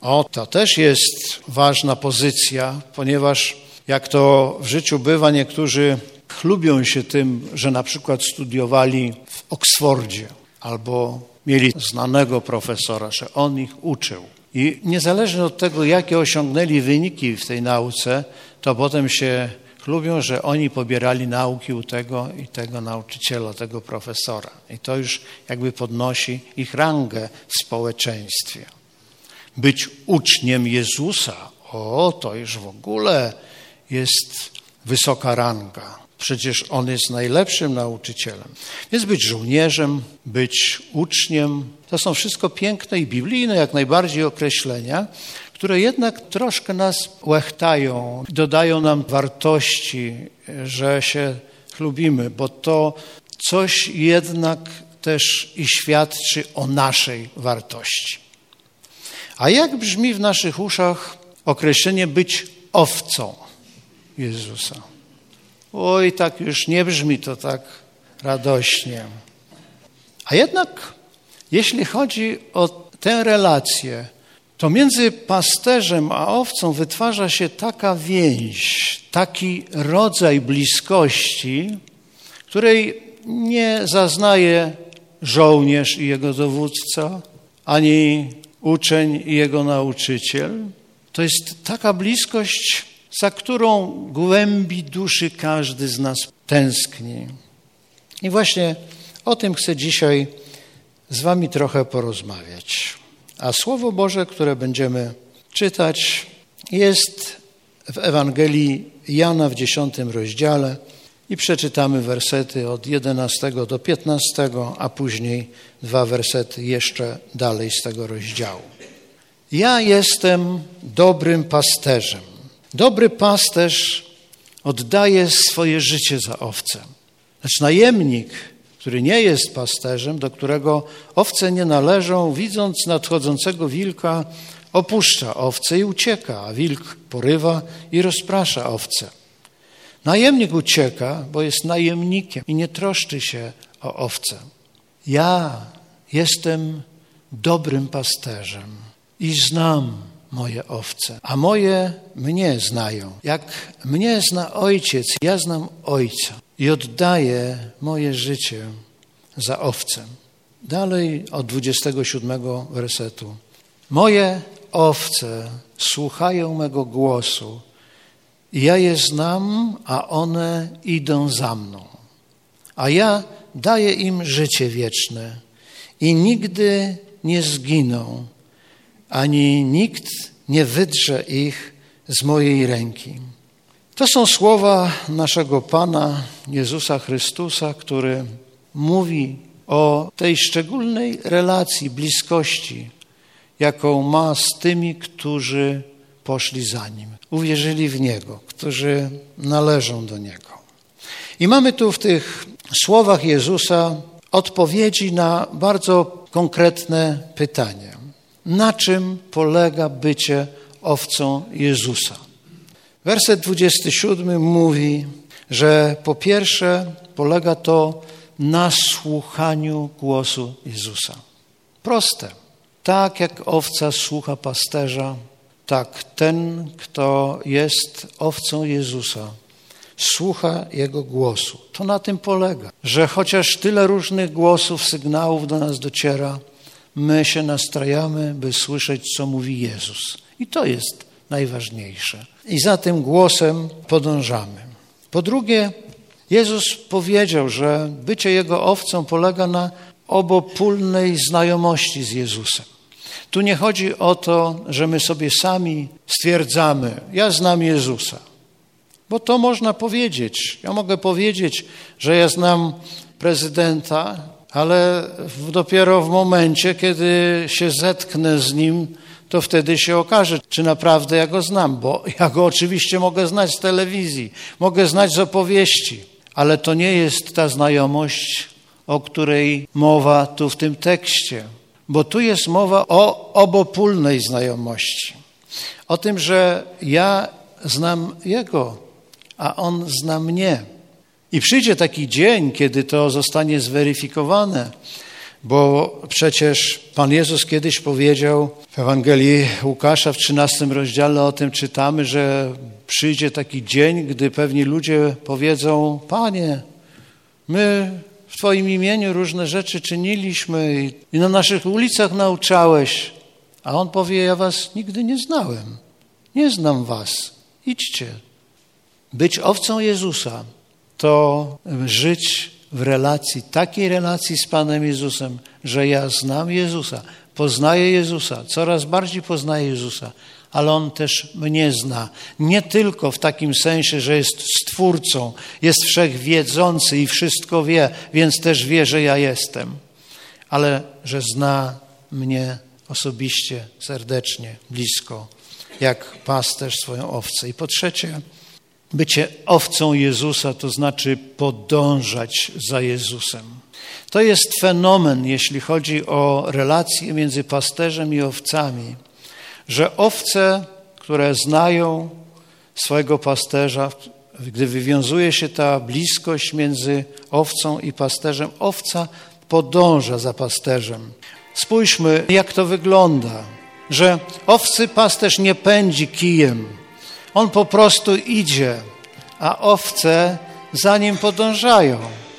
O, to też jest ważna pozycja, ponieważ jak to w życiu bywa, niektórzy chlubią się tym, że na przykład studiowali w Oksfordzie albo mieli znanego profesora, że on ich uczył. I niezależnie od tego, jakie osiągnęli wyniki w tej nauce, to potem się chlubią, że oni pobierali nauki u tego i tego nauczyciela, tego profesora. I to już jakby podnosi ich rangę w społeczeństwie. Być uczniem Jezusa, o, to już w ogóle jest wysoka ranga. Przecież On jest najlepszym nauczycielem. Więc być żołnierzem, być uczniem, to są wszystko piękne i biblijne jak najbardziej określenia, które jednak troszkę nas łechtają, dodają nam wartości, że się chlubimy, bo to coś jednak też i świadczy o naszej wartości. A jak brzmi w naszych uszach określenie być owcą Jezusa? Oj, tak już nie brzmi to tak radośnie. A jednak, jeśli chodzi o tę relację, to między pasterzem a owcą wytwarza się taka więź, taki rodzaj bliskości, której nie zaznaje żołnierz i jego dowódca, ani uczeń i jego nauczyciel. To jest taka bliskość, za którą głębi duszy każdy z nas tęskni. I właśnie o tym chcę dzisiaj z wami trochę porozmawiać. A Słowo Boże, które będziemy czytać, jest w Ewangelii Jana w dziesiątym rozdziale i przeczytamy wersety od jedenastego do piętnastego, a później dwa wersety jeszcze dalej z tego rozdziału. Ja jestem dobrym pasterzem. Dobry pasterz oddaje swoje życie za owce. Lecz najemnik, który nie jest pasterzem, do którego owce nie należą, widząc nadchodzącego wilka, opuszcza owce i ucieka, a wilk porywa i rozprasza owce. Najemnik ucieka, bo jest najemnikiem i nie troszczy się o owce. Ja jestem dobrym pasterzem i znam moje owce, a moje mnie znają. Jak mnie zna Ojciec, ja znam Ojca i oddaję moje życie za owce. Dalej od dwudziestego siódmego wersetu. Moje owce słuchają mego głosu i ja je znam, a one idą za mną. A ja daję im życie wieczne i nigdy nie zginą, ani nikt nie wydrze ich z mojej ręki. To są słowa naszego Pana Jezusa Chrystusa, który mówi o tej szczególnej relacji, bliskości, jaką ma z tymi, którzy poszli za Nim, uwierzyli w Niego, którzy należą do Niego. I mamy tu w tych słowach Jezusa odpowiedzi na bardzo konkretne pytanie. Na czym polega bycie owcą Jezusa? Werset dwudziesty siódmy mówi, że po pierwsze polega to na słuchaniu głosu Jezusa. Proste. Tak jak owca słucha pasterza, tak ten, kto jest owcą Jezusa, słucha Jego głosu. To na tym polega, że chociaż tyle różnych głosów, sygnałów do nas dociera, my się nastrajamy, by słyszeć, co mówi Jezus. I to jest najważniejsze. I za tym głosem podążamy. Po drugie, Jezus powiedział, że bycie Jego owcą polega na obopólnej znajomości z Jezusem. Tu nie chodzi o to, że my sobie sami stwierdzamy, ja znam Jezusa. Bo to można powiedzieć. Ja mogę powiedzieć, że ja znam prezydenta, ale dopiero w momencie, kiedy się zetknę z nim, to wtedy się okaże, czy naprawdę ja go znam, bo ja go oczywiście mogę znać z telewizji, mogę znać z opowieści, ale to nie jest ta znajomość, o której mowa tu w tym tekście, bo tu jest mowa o obopólnej znajomości, o tym, że ja znam Jego, a On zna mnie. I przyjdzie taki dzień, kiedy to zostanie zweryfikowane, Bo przecież Pan Jezus kiedyś powiedział w Ewangelii Łukasza w trzynastym rozdziale, o tym czytamy, że przyjdzie taki dzień, gdy pewni ludzie powiedzą: Panie, my w Twoim imieniu różne rzeczy czyniliśmy i na naszych ulicach nauczałeś. A On powie: ja was nigdy nie znałem, nie znam was, idźcie. Być owcą Jezusa to żyć w relacji, takiej relacji z Panem Jezusem, że ja znam Jezusa, poznaję Jezusa, coraz bardziej poznaję Jezusa, ale On też mnie zna. Nie tylko w takim sensie, że jest Stwórcą, jest wszechwiedzący i wszystko wie, więc też wie, że ja jestem, ale że zna mnie osobiście, serdecznie, blisko, jak pasterz swoją owcę. I po trzecie, bycie owcą Jezusa to znaczy podążać za Jezusem. To jest fenomen, jeśli chodzi o relacje między pasterzem i owcami, że owce, które znają swojego pasterza, gdy wywiązuje się ta bliskość między owcą i pasterzem, owca podąża za pasterzem. Spójrzmy, jak to wygląda, że owcy pasterz nie pędzi kijem. On po prostu idzie, a owce za nim podążają.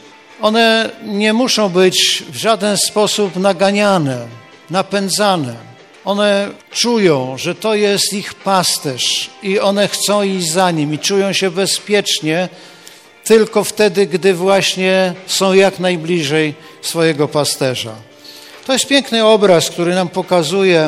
One nie muszą być w żaden sposób naganiane, napędzane. One czują, że to jest ich pasterz i one chcą iść za nim i czują się bezpiecznie tylko wtedy, gdy właśnie są jak najbliżej swojego pasterza. To jest piękny obraz, który nam pokazuje,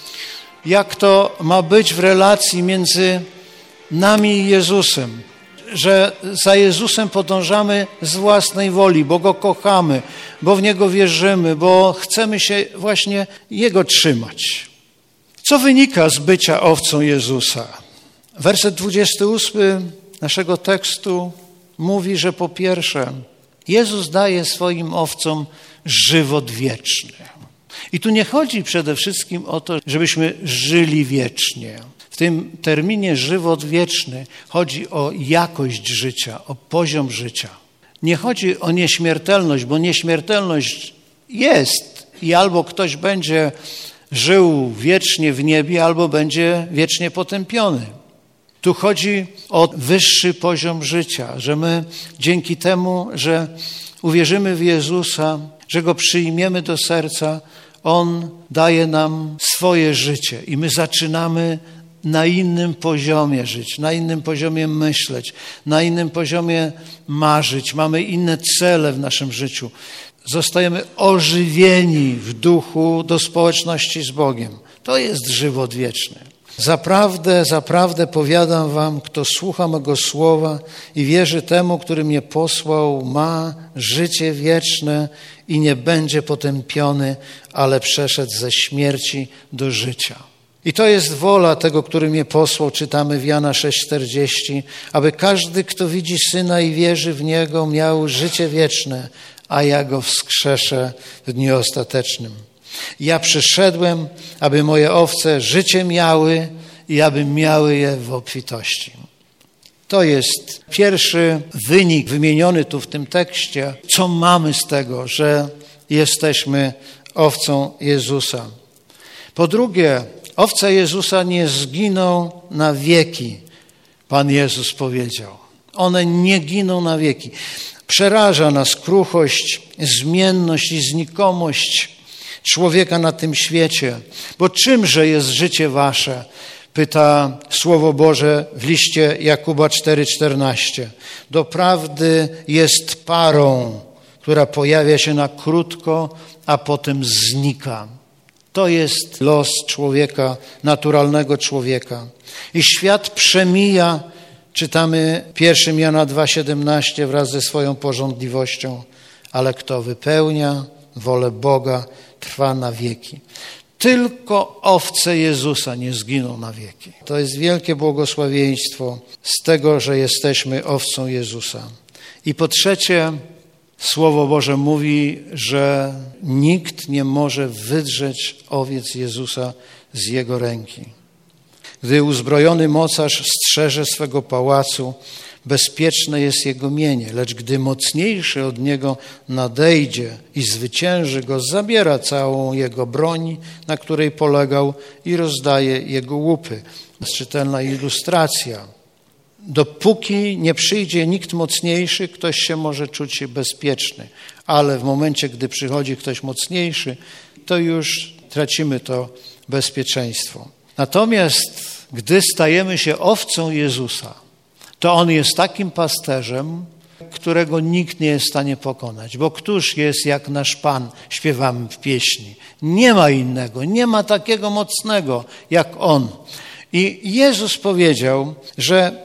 jak to ma być w relacji między nami i Jezusem, że za Jezusem podążamy z własnej woli, bo Go kochamy, bo w Niego wierzymy, bo chcemy się właśnie Jego trzymać. Co wynika z bycia owcą Jezusa? Werset dwudziesty ósmy naszego tekstu mówi, że po pierwsze, Jezus daje swoim owcom żywot wieczny. I tu nie chodzi przede wszystkim o to, żebyśmy żyli wiecznie. W tym terminie żywot wieczny chodzi o jakość życia, o poziom życia. Nie chodzi o nieśmiertelność, bo nieśmiertelność jest i albo ktoś będzie żył wiecznie w niebie, albo będzie wiecznie potępiony. Tu chodzi o wyższy poziom życia, że my dzięki temu, że uwierzymy w Jezusa, że Go przyjmiemy do serca, On daje nam swoje życie i my zaczynamy na innym poziomie żyć, na innym poziomie myśleć, na innym poziomie marzyć. Mamy inne cele w naszym życiu. Zostajemy ożywieni w duchu do społeczności z Bogiem. To jest żywot wieczny. Zaprawdę, zaprawdę powiadam wam, kto słucha mego słowa i wierzy temu, który mnie posłał, ma życie wieczne i nie będzie potępiony, ale przeszedł ze śmierci do życia. I to jest wola tego, który mnie posłał, czytamy w Jana sześć czterdzieści, aby każdy, kto widzi Syna i wierzy w Niego, miał życie wieczne, a ja Go wskrzeszę w dniu ostatecznym. Ja przyszedłem, aby moje owce życie miały i aby miały je w obfitości. To jest pierwszy wynik wymieniony tu w tym tekście. Co mamy z tego, że jesteśmy owcą Jezusa? Po drugie, owce Jezusa nie zginą na wieki, Pan Jezus powiedział. One nie giną na wieki. Przeraża nas kruchość, zmienność i znikomość człowieka na tym świecie. Bo czymże jest życie wasze? Pyta Słowo Boże w liście Jakuba cztery czternaście. Doprawdy jest parą, która pojawia się na krótko, a potem znika. To jest los człowieka, naturalnego człowieka. I świat przemija, czytamy pierwszym Jana dwa siedemnaście wraz ze swoją pożądliwością, ale kto wypełnia wolę Boga, trwa na wieki. Tylko owce Jezusa nie zginą na wieki. To jest wielkie błogosławieństwo z tego, że jesteśmy owcą Jezusa. I po trzecie, Słowo Boże mówi, że nikt nie może wydrzeć owiec Jezusa z Jego ręki. Gdy uzbrojony mocarz strzeże swego pałacu, bezpieczne jest jego mienie, lecz gdy mocniejszy od niego nadejdzie i zwycięży go, zabiera całą jego broń, na której polegał, i rozdaje jego łupy. To jest czytelna ilustracja. Dopóki nie przyjdzie nikt mocniejszy, ktoś się może czuć bezpieczny, ale w momencie, gdy przychodzi ktoś mocniejszy, to już tracimy to bezpieczeństwo. Natomiast gdy stajemy się owcą Jezusa, to On jest takim pasterzem, którego nikt nie jest w stanie pokonać. Bo któż jest jak nasz Pan, śpiewamy w pieśni. Nie ma innego, nie ma takiego mocnego jak On. I Jezus powiedział, że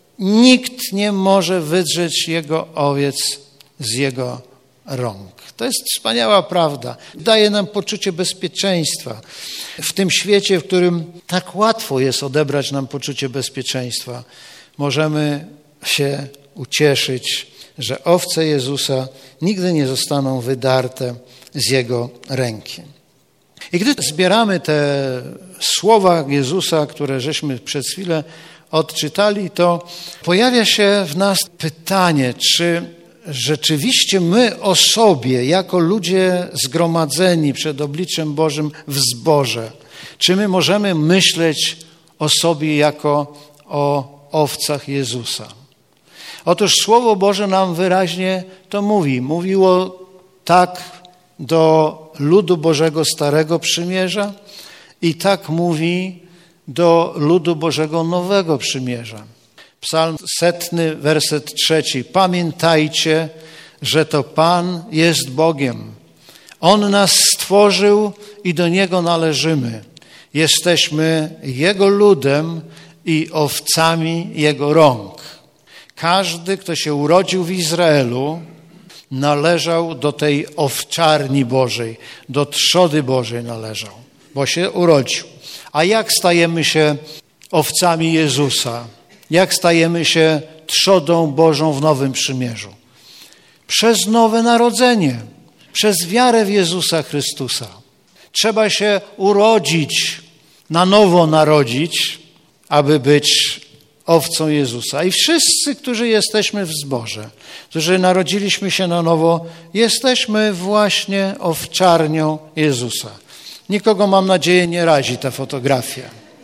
nikt nie może wydrzeć Jego owiec z Jego rąk. To jest wspaniała prawda. Daje nam poczucie bezpieczeństwa. W tym świecie, w którym tak łatwo jest odebrać nam poczucie bezpieczeństwa, możemy się ucieszyć, że owce Jezusa nigdy nie zostaną wydarte z Jego ręki. I gdy zbieramy te słowa Jezusa, które żeśmy przez chwilę odczytali, to pojawia się w nas pytanie, czy rzeczywiście my o sobie, jako ludzie zgromadzeni przed obliczem Bożym w zborze, czy my możemy myśleć o sobie jako o owcach Jezusa? Otóż Słowo Boże nam wyraźnie to mówi. Mówiło tak do ludu Bożego Starego Przymierza i tak mówi do ludu Bożego Nowego Przymierza. Psalm setny, werset trzeci. Pamiętajcie, że to Pan jest Bogiem. On nas stworzył i do Niego należymy. Jesteśmy Jego ludem i owcami Jego rąk. Każdy, kto się urodził w Izraelu, należał do tej owczarni Bożej, do trzody Bożej należał, bo się urodził. A jak stajemy się owcami Jezusa? Jak stajemy się trzodą Bożą w Nowym Przymierzu? Przez nowe narodzenie, przez wiarę w Jezusa Chrystusa. Trzeba się urodzić, na nowo narodzić, aby być owcą Jezusa. I wszyscy, którzy jesteśmy w zborze, którzy narodziliśmy się na nowo, jesteśmy właśnie owczarnią Jezusa. Nikogo, mam nadzieję, nie razi ta fotografia.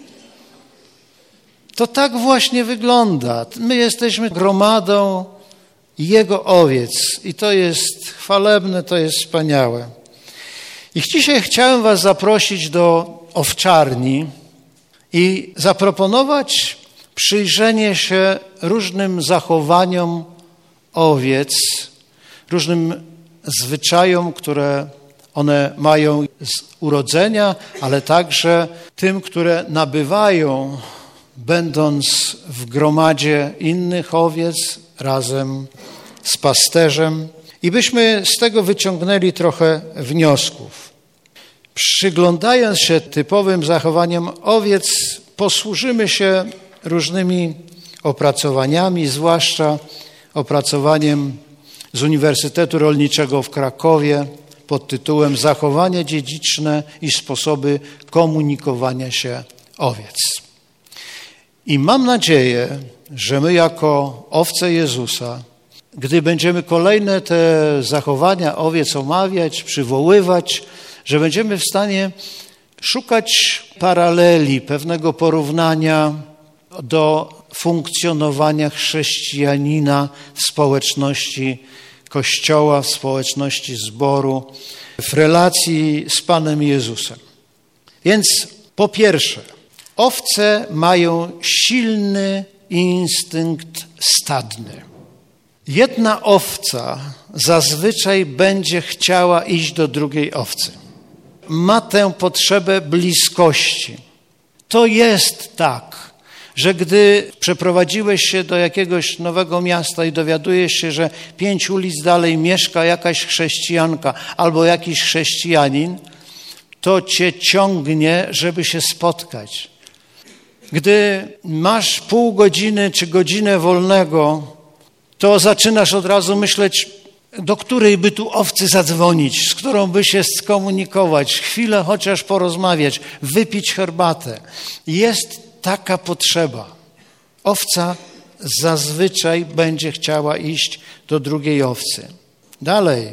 To tak właśnie wygląda. My jesteśmy gromadą Jego owiec i to jest chwalebne, to jest wspaniałe. I dzisiaj chciałem was zaprosić do owczarni i zaproponować przyjrzenie się różnym zachowaniom owiec, różnym zwyczajom, które one mają z urodzenia, ale także tym, które nabywają, będąc w gromadzie innych owiec razem z pasterzem. I byśmy z tego wyciągnęli trochę wniosków. Przyglądając się typowym zachowaniom owiec, posłużymy się różnymi opracowaniami, zwłaszcza opracowaniem z Uniwersytetu Rolniczego w Krakowie pod tytułem Zachowania dziedziczne i sposoby komunikowania się owiec. I mam nadzieję, że my jako owce Jezusa, gdy będziemy kolejne te zachowania owiec omawiać, przywoływać, że będziemy w stanie szukać paraleli, pewnego porównania do funkcjonowania chrześcijanina w społeczności Kościoła, w społeczności zboru, w relacji z Panem Jezusem. Więc po pierwsze, owce mają silny instynkt stadny. Jedna owca zazwyczaj będzie chciała iść do drugiej owcy. Ma tę potrzebę bliskości. To jest tak, że gdy przeprowadziłeś się do jakiegoś nowego miasta i dowiadujesz się, że pięć ulic dalej mieszka jakaś chrześcijanka albo jakiś chrześcijanin, to cię ciągnie, żeby się spotkać. Gdy masz pół godziny czy godzinę wolnego, to zaczynasz od razu myśleć, do której by tu owcy zadzwonić, z którą by się skomunikować, chwilę chociaż porozmawiać, wypić herbatę. Jest taka potrzeba. Owca zazwyczaj będzie chciała iść do drugiej owcy. Dalej.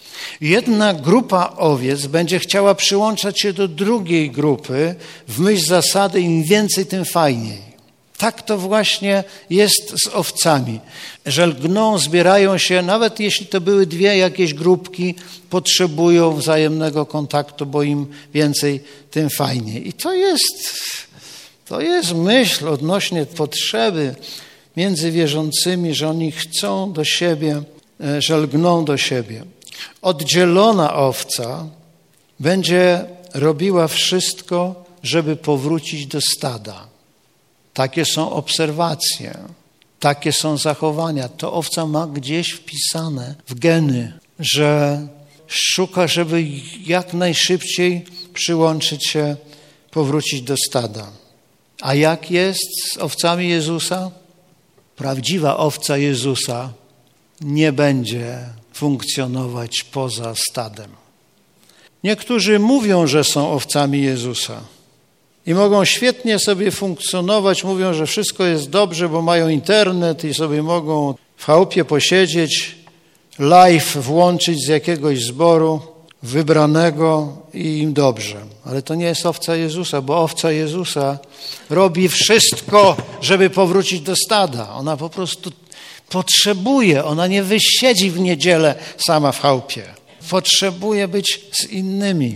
Jedna grupa owiec będzie chciała przyłączać się do drugiej grupy w myśl zasady im więcej, tym fajniej. Tak to właśnie jest z owcami, że lgną, zbierają się, nawet jeśli to były dwie jakieś grupki, potrzebują wzajemnego kontaktu, bo im więcej, tym fajniej. I to jest, to jest myśl odnośnie potrzeby między wierzącymi, że oni chcą do siebie, że lgną do siebie. Oddzielona owca będzie robiła wszystko, żeby powrócić do stada. Takie są obserwacje, takie są zachowania. To owca ma gdzieś wpisane w geny, że szuka, żeby jak najszybciej przyłączyć się, powrócić do stada. A jak jest z owcami Jezusa? Prawdziwa owca Jezusa nie będzie funkcjonować poza stadem. Niektórzy mówią, że są owcami Jezusa i mogą świetnie sobie funkcjonować, mówią, że wszystko jest dobrze, bo mają internet i sobie mogą w chałupie posiedzieć, live włączyć z jakiegoś zboru wybranego i im dobrze. Ale to nie jest owca Jezusa, bo owca Jezusa robi wszystko, żeby powrócić do stada. Ona po prostu potrzebuje, ona nie wysiedzi w niedzielę sama w chałupie. Potrzebuje być z innymi.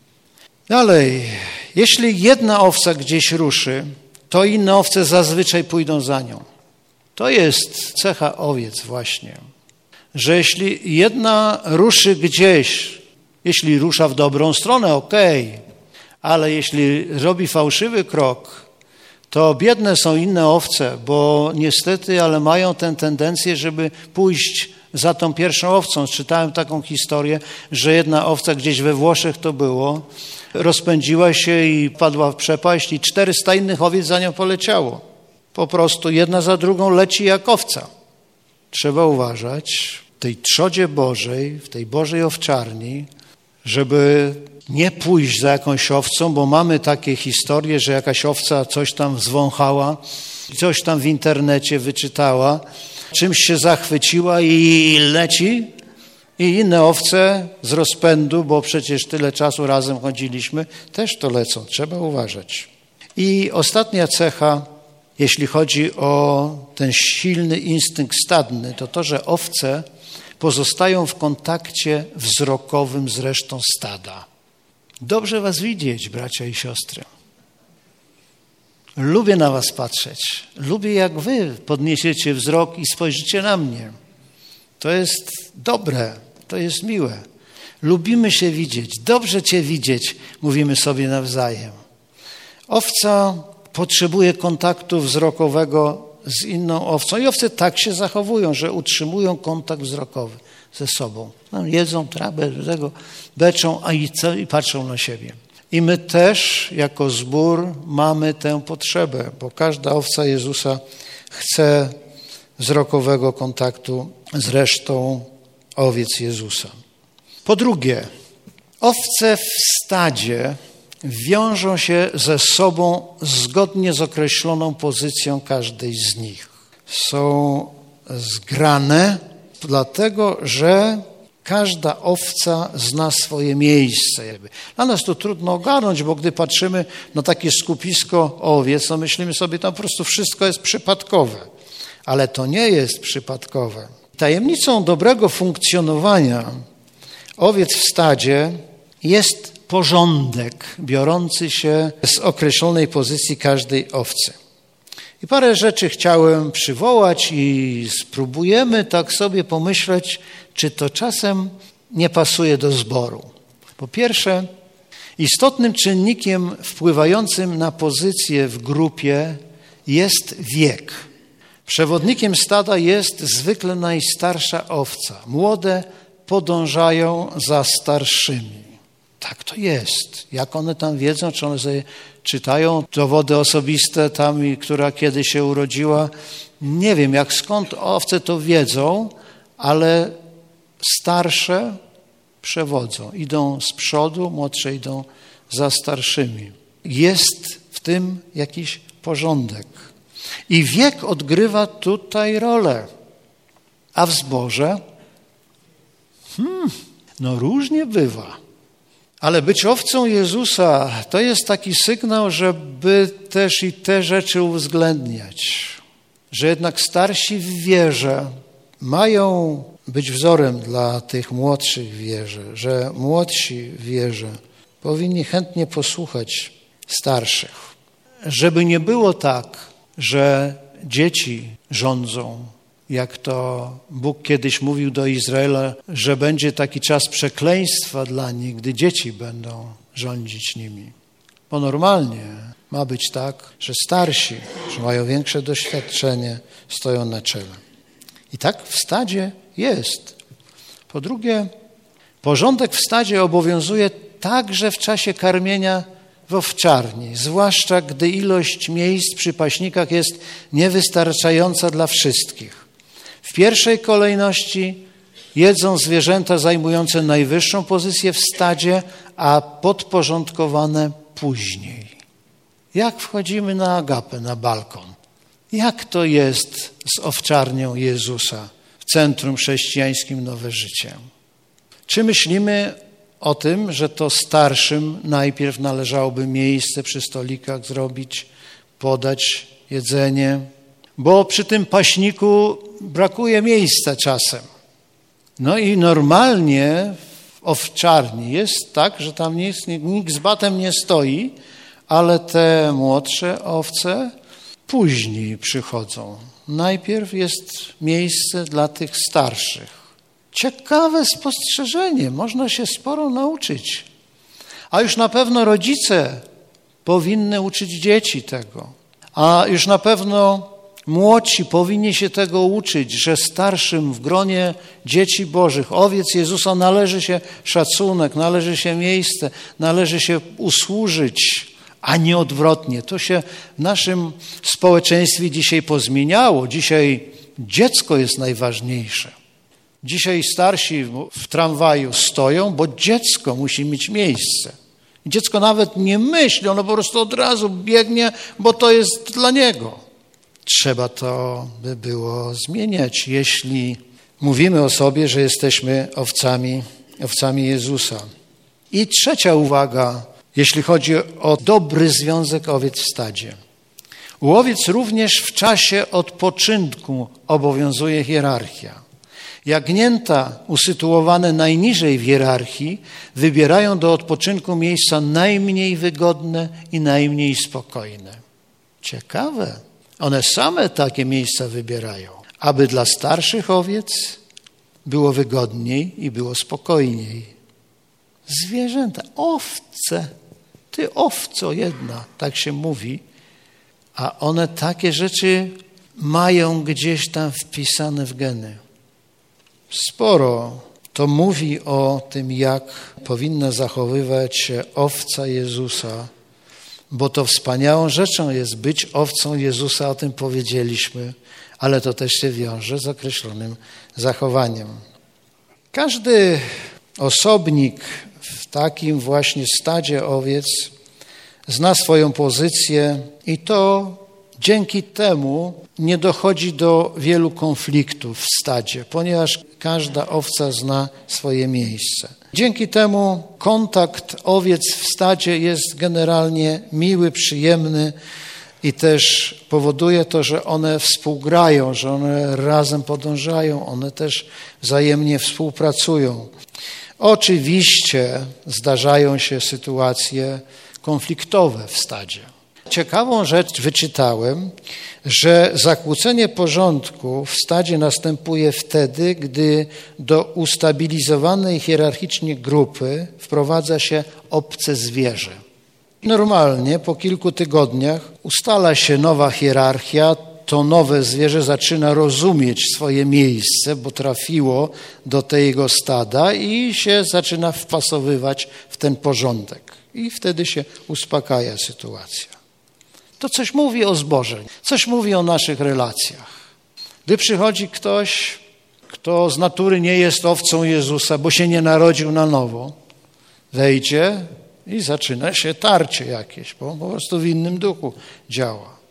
Dalej, jeśli jedna owca gdzieś ruszy, to inne owce zazwyczaj pójdą za nią. To jest cecha owiec właśnie, że jeśli jedna ruszy gdzieś, jeśli rusza w dobrą stronę, okej, okay, ale jeśli robi fałszywy krok, to biedne są inne owce, bo niestety, ale mają tę tendencję, żeby pójść za tą pierwszą owcą. Czytałem taką historię, że jedna owca gdzieś we Włoszech to było, rozpędziła się i padła w przepaść i czterysta innych owiec za nią poleciało. Po prostu jedna za drugą leci jak owca. Trzeba uważać w tej trzodzie Bożej, w tej Bożej owczarni, żeby nie pójść za jakąś owcą, bo mamy takie historie, że jakaś owca coś tam zwąchała, coś tam w internecie wyczytała, czymś się zachwyciła i leci i inne owce z rozpędu, bo przecież tyle czasu razem chodziliśmy, też to lecą. Trzeba uważać. I ostatnia cecha, jeśli chodzi o ten silny instynkt stadny, to to, że owce pozostają w kontakcie wzrokowym z resztą stada. Dobrze was widzieć, bracia i siostry. Lubię na was patrzeć. Lubię, jak wy podniesiecie wzrok i spojrzycie na mnie. To jest dobre, to jest miłe. Lubimy się widzieć, dobrze cię widzieć, mówimy sobie nawzajem. Owca potrzebuje kontaktu wzrokowego z inną owcą i owce tak się zachowują, że utrzymują kontakt wzrokowy ze sobą. No, jedzą trawę, tego beczą, a i, co, i patrzą na siebie. I my też jako zbór mamy tę potrzebę, bo każda owca Jezusa chce wzrokowego kontaktu z resztą owiec Jezusa. Po drugie, owce w stadzie wiążą się ze sobą zgodnie z określoną pozycją każdej z nich. Są zgrane, dlatego że każda owca zna swoje miejsce. Dla nas to trudno ogarnąć, bo gdy patrzymy na takie skupisko owiec, to myślimy sobie, tam po prostu wszystko jest przypadkowe. Ale to nie jest przypadkowe. Tajemnicą dobrego funkcjonowania owiec w stadzie jest porządek biorący się z określonej pozycji każdej owcy. I parę rzeczy chciałem przywołać i spróbujemy tak sobie pomyśleć, czy to czasem nie pasuje do zboru. Po pierwsze, istotnym czynnikiem wpływającym na pozycję w grupie jest wiek. Przewodnikiem stada jest zwykle najstarsza owca. Młode podążają za starszymi. Tak to jest. Jak one tam wiedzą, czy one sobie czytają dowody osobiste tam, która kiedy się urodziła. Nie wiem, jak skąd owce to wiedzą, ale starsze przewodzą. Idą z przodu, młodsze idą za starszymi. Jest w tym jakiś porządek. I wiek odgrywa tutaj rolę. A w zborze? Hmm, no różnie bywa. Ale być owcą Jezusa to jest taki sygnał, żeby też i te rzeczy uwzględniać. Że jednak starsi w wierze mają być wzorem dla tych młodszych w wierze, że młodsi w wierze powinni chętnie posłuchać starszych. Żeby nie było tak, że dzieci rządzą, jak to Bóg kiedyś mówił do Izraela, że będzie taki czas przekleństwa dla nich, gdy dzieci będą rządzić nimi. Bo normalnie ma być tak, że starsi, że mają większe doświadczenie, stoją na czele. I tak w stadzie jest. Po drugie, porządek w stadzie obowiązuje także w czasie karmienia w owczarni, zwłaszcza gdy ilość miejsc przy paśnikach jest niewystarczająca dla wszystkich. W pierwszej kolejności jedzą zwierzęta zajmujące najwyższą pozycję w stadzie, a podporządkowane później. Jak wchodzimy na agapę, na balkon? Jak to jest z owczarnią Jezusa w centrum chrześcijańskim Nowe Życie? Czy myślimy o tym, że to starszym najpierw należałoby miejsce przy stolikach zrobić, podać jedzenie? Bo przy tym paśniku brakuje miejsca czasem. No i normalnie w owczarni jest tak, że tam nic, nikt z batem nie stoi, ale te młodsze owce później przychodzą. Najpierw jest miejsce dla tych starszych. Ciekawe spostrzeżenie, można się sporo nauczyć. A już na pewno rodzice powinny uczyć dzieci tego. A już na pewno młodsi powinni się tego uczyć, że starszym w gronie dzieci Bożych, owiec Jezusa, należy się szacunek, należy się miejsce, należy się usłużyć, a nie odwrotnie. To się w naszym społeczeństwie dzisiaj pozmieniało. Dzisiaj dziecko jest najważniejsze. Dzisiaj starsi w tramwaju stoją, bo dziecko musi mieć miejsce. Dziecko nawet nie myśli, ono po prostu od razu biegnie, bo to jest dla niego. Trzeba to by było zmieniać, jeśli mówimy o sobie, że jesteśmy owcami, owcami Jezusa. I trzecia uwaga, jeśli chodzi o dobry związek owiec w stadzie. U owiec również w czasie odpoczynku obowiązuje hierarchia. Jagnięta usytuowane najniżej w hierarchii wybierają do odpoczynku miejsca najmniej wygodne i najmniej spokojne. Ciekawe. One same takie miejsca wybierają, aby dla starszych owiec było wygodniej i było spokojniej. Zwierzęta, owce, ty owco jedna, tak się mówi, a one takie rzeczy mają gdzieś tam wpisane w geny. Sporo to mówi o tym, jak powinna zachowywać się owca Jezusa, bo to wspaniałą rzeczą jest być owcą Jezusa, o tym powiedzieliśmy, ale to też się wiąże z określonym zachowaniem. Każdy osobnik w takim właśnie stadzie owiec zna swoją pozycję i to dzięki temu nie dochodzi do wielu konfliktów w stadzie, ponieważ każda owca zna swoje miejsce. Dzięki temu kontakt owiec w stadzie jest generalnie miły, przyjemny i też powoduje to, że one współgrają, że one razem podążają, one też wzajemnie współpracują. Oczywiście zdarzają się sytuacje konfliktowe w stadzie. Ciekawą rzecz wyczytałem, że zakłócenie porządku w stadzie następuje wtedy, gdy do ustabilizowanej hierarchicznie grupy wprowadza się obce zwierzę. Normalnie po kilku tygodniach ustala się nowa hierarchia, to nowe zwierzę zaczyna rozumieć swoje miejsce, bo trafiło do tego stada i się zaczyna wpasowywać w ten porządek. I wtedy się uspokaja sytuacja. To coś mówi o zborze, coś mówi o naszych relacjach. Gdy przychodzi ktoś, kto z natury nie jest owcą Jezusa, bo się nie narodził na nowo, wejdzie i zaczyna się tarcie jakieś, bo po prostu w innym duchu działa.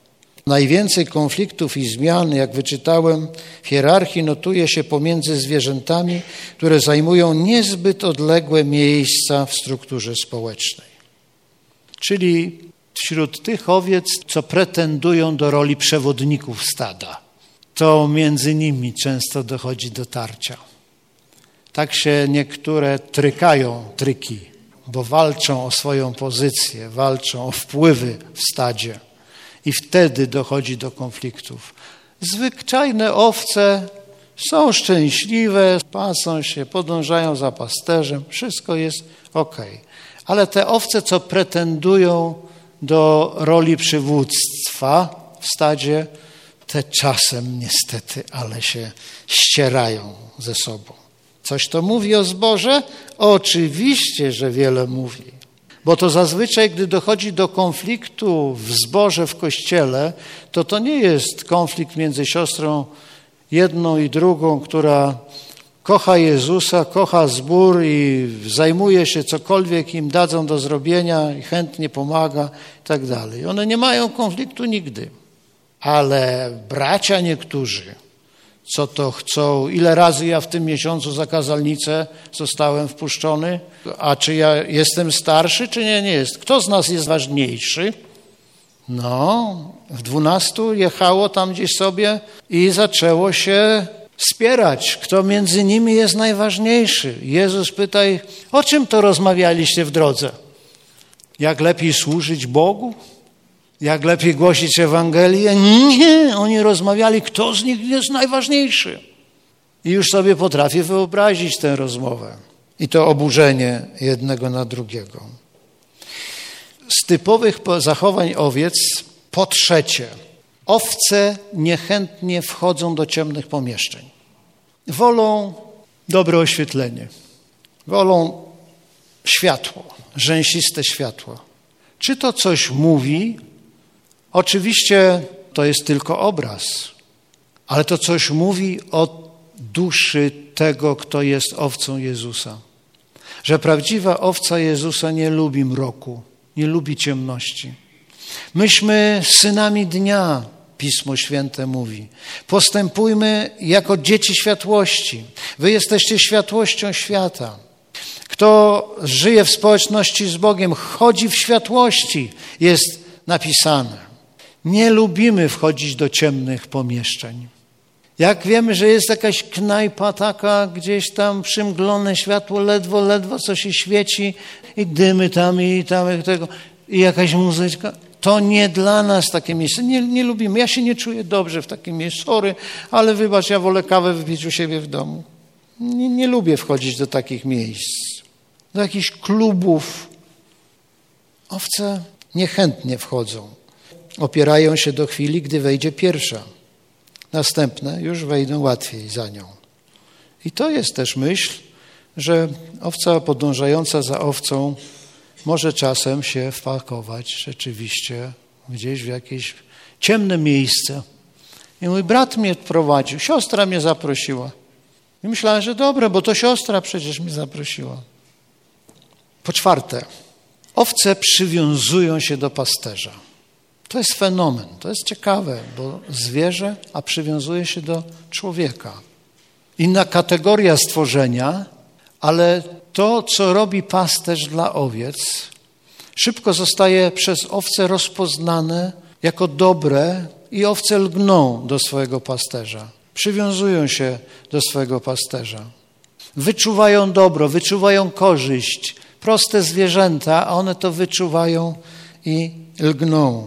Najwięcej konfliktów i zmian, jak wyczytałem, w hierarchii notuje się pomiędzy zwierzętami, które zajmują niezbyt odległe miejsca w strukturze społecznej. Czyli wśród tych owiec, co pretendują do roli przewodników stada, to między nimi często dochodzi do tarcia. Tak się niektóre trykają, tryki, bo walczą o swoją pozycję, walczą o wpływy w stadzie i wtedy dochodzi do konfliktów. Zwyczajne owce są szczęśliwe, pasą się, podążają za pasterzem, wszystko jest okej. Ale te owce, co pretendują do roli przywództwa w stadzie, te czasem niestety, ale się ścierają ze sobą. Coś to mówi o zborze? Oczywiście, że wiele mówi. Bo to zazwyczaj, gdy dochodzi do konfliktu w zborze, w kościele, to to nie jest konflikt między siostrą jedną i drugą, która kocha Jezusa, kocha zbór i zajmuje się cokolwiek im dadzą do zrobienia i chętnie pomaga i tak dalej. One nie mają konfliktu nigdy. Ale bracia niektórzy, co to chcą, ile razy ja w tym miesiącu za kazalnicę zostałem wpuszczony, a czy ja jestem starszy, czy nie, nie jest. Kto z nas jest ważniejszy? No, w dwunastu jechało tam gdzieś sobie i zaczęło się spierać, kto między nimi jest najważniejszy. Jezus pyta, o czym to rozmawialiście w drodze? Jak lepiej służyć Bogu? Jak lepiej głosić Ewangelię? Nie, oni rozmawiali, kto z nich jest najważniejszy. I już sobie potrafię wyobrazić tę rozmowę i to oburzenie jednego na drugiego. Z typowych zachowań owiec, po trzecie, owce niechętnie wchodzą do ciemnych pomieszczeń. Wolą dobre oświetlenie, wolą światło, rzęsiste światło. Czy to coś mówi? Oczywiście to jest tylko obraz, ale to coś mówi o duszy tego, kto jest owcą Jezusa. Że prawdziwa owca Jezusa nie lubi mroku, nie lubi ciemności. Myśmy synami dnia, Pismo Święte mówi. Postępujmy jako dzieci światłości. Wy jesteście światłością świata. Kto żyje w społeczności z Bogiem, chodzi w światłości, jest napisane. Nie lubimy wchodzić do ciemnych pomieszczeń. Jak wiemy, że jest jakaś knajpa taka, gdzieś tam przymglone światło, ledwo, ledwo co się świeci i dymy tam i tam i tego i jakaś muzyczka, to nie dla nas takie miejsce. Nie, nie lubimy. Ja się nie czuję dobrze w takim miejscu. Sorry, ale wybacz, ja wolę kawę wypić u siebie w domu. Nie, nie lubię wchodzić do takich miejsc, do jakichś klubów. Owce niechętnie wchodzą. Opierają się do chwili, gdy wejdzie pierwsza. Następne już wejdą łatwiej za nią. I to jest też myśl, że owca podążająca za owcą może czasem się wpakować rzeczywiście gdzieś w jakieś ciemne miejsce. I mój brat mnie prowadził, siostra mnie zaprosiła. I myślałem, że dobre, bo to siostra przecież mnie zaprosiła. Po czwarte, owce przywiązują się do pasterza. To jest fenomen, to jest ciekawe, bo zwierzę, a przywiązuje się do człowieka. Inna kategoria stworzenia, ale to, co robi pasterz dla owiec, szybko zostaje przez owce rozpoznane jako dobre i owce lgną do swojego pasterza. Przywiązują się do swojego pasterza. Wyczuwają dobro, wyczuwają korzyść. Proste zwierzęta, a one to wyczuwają i lgną.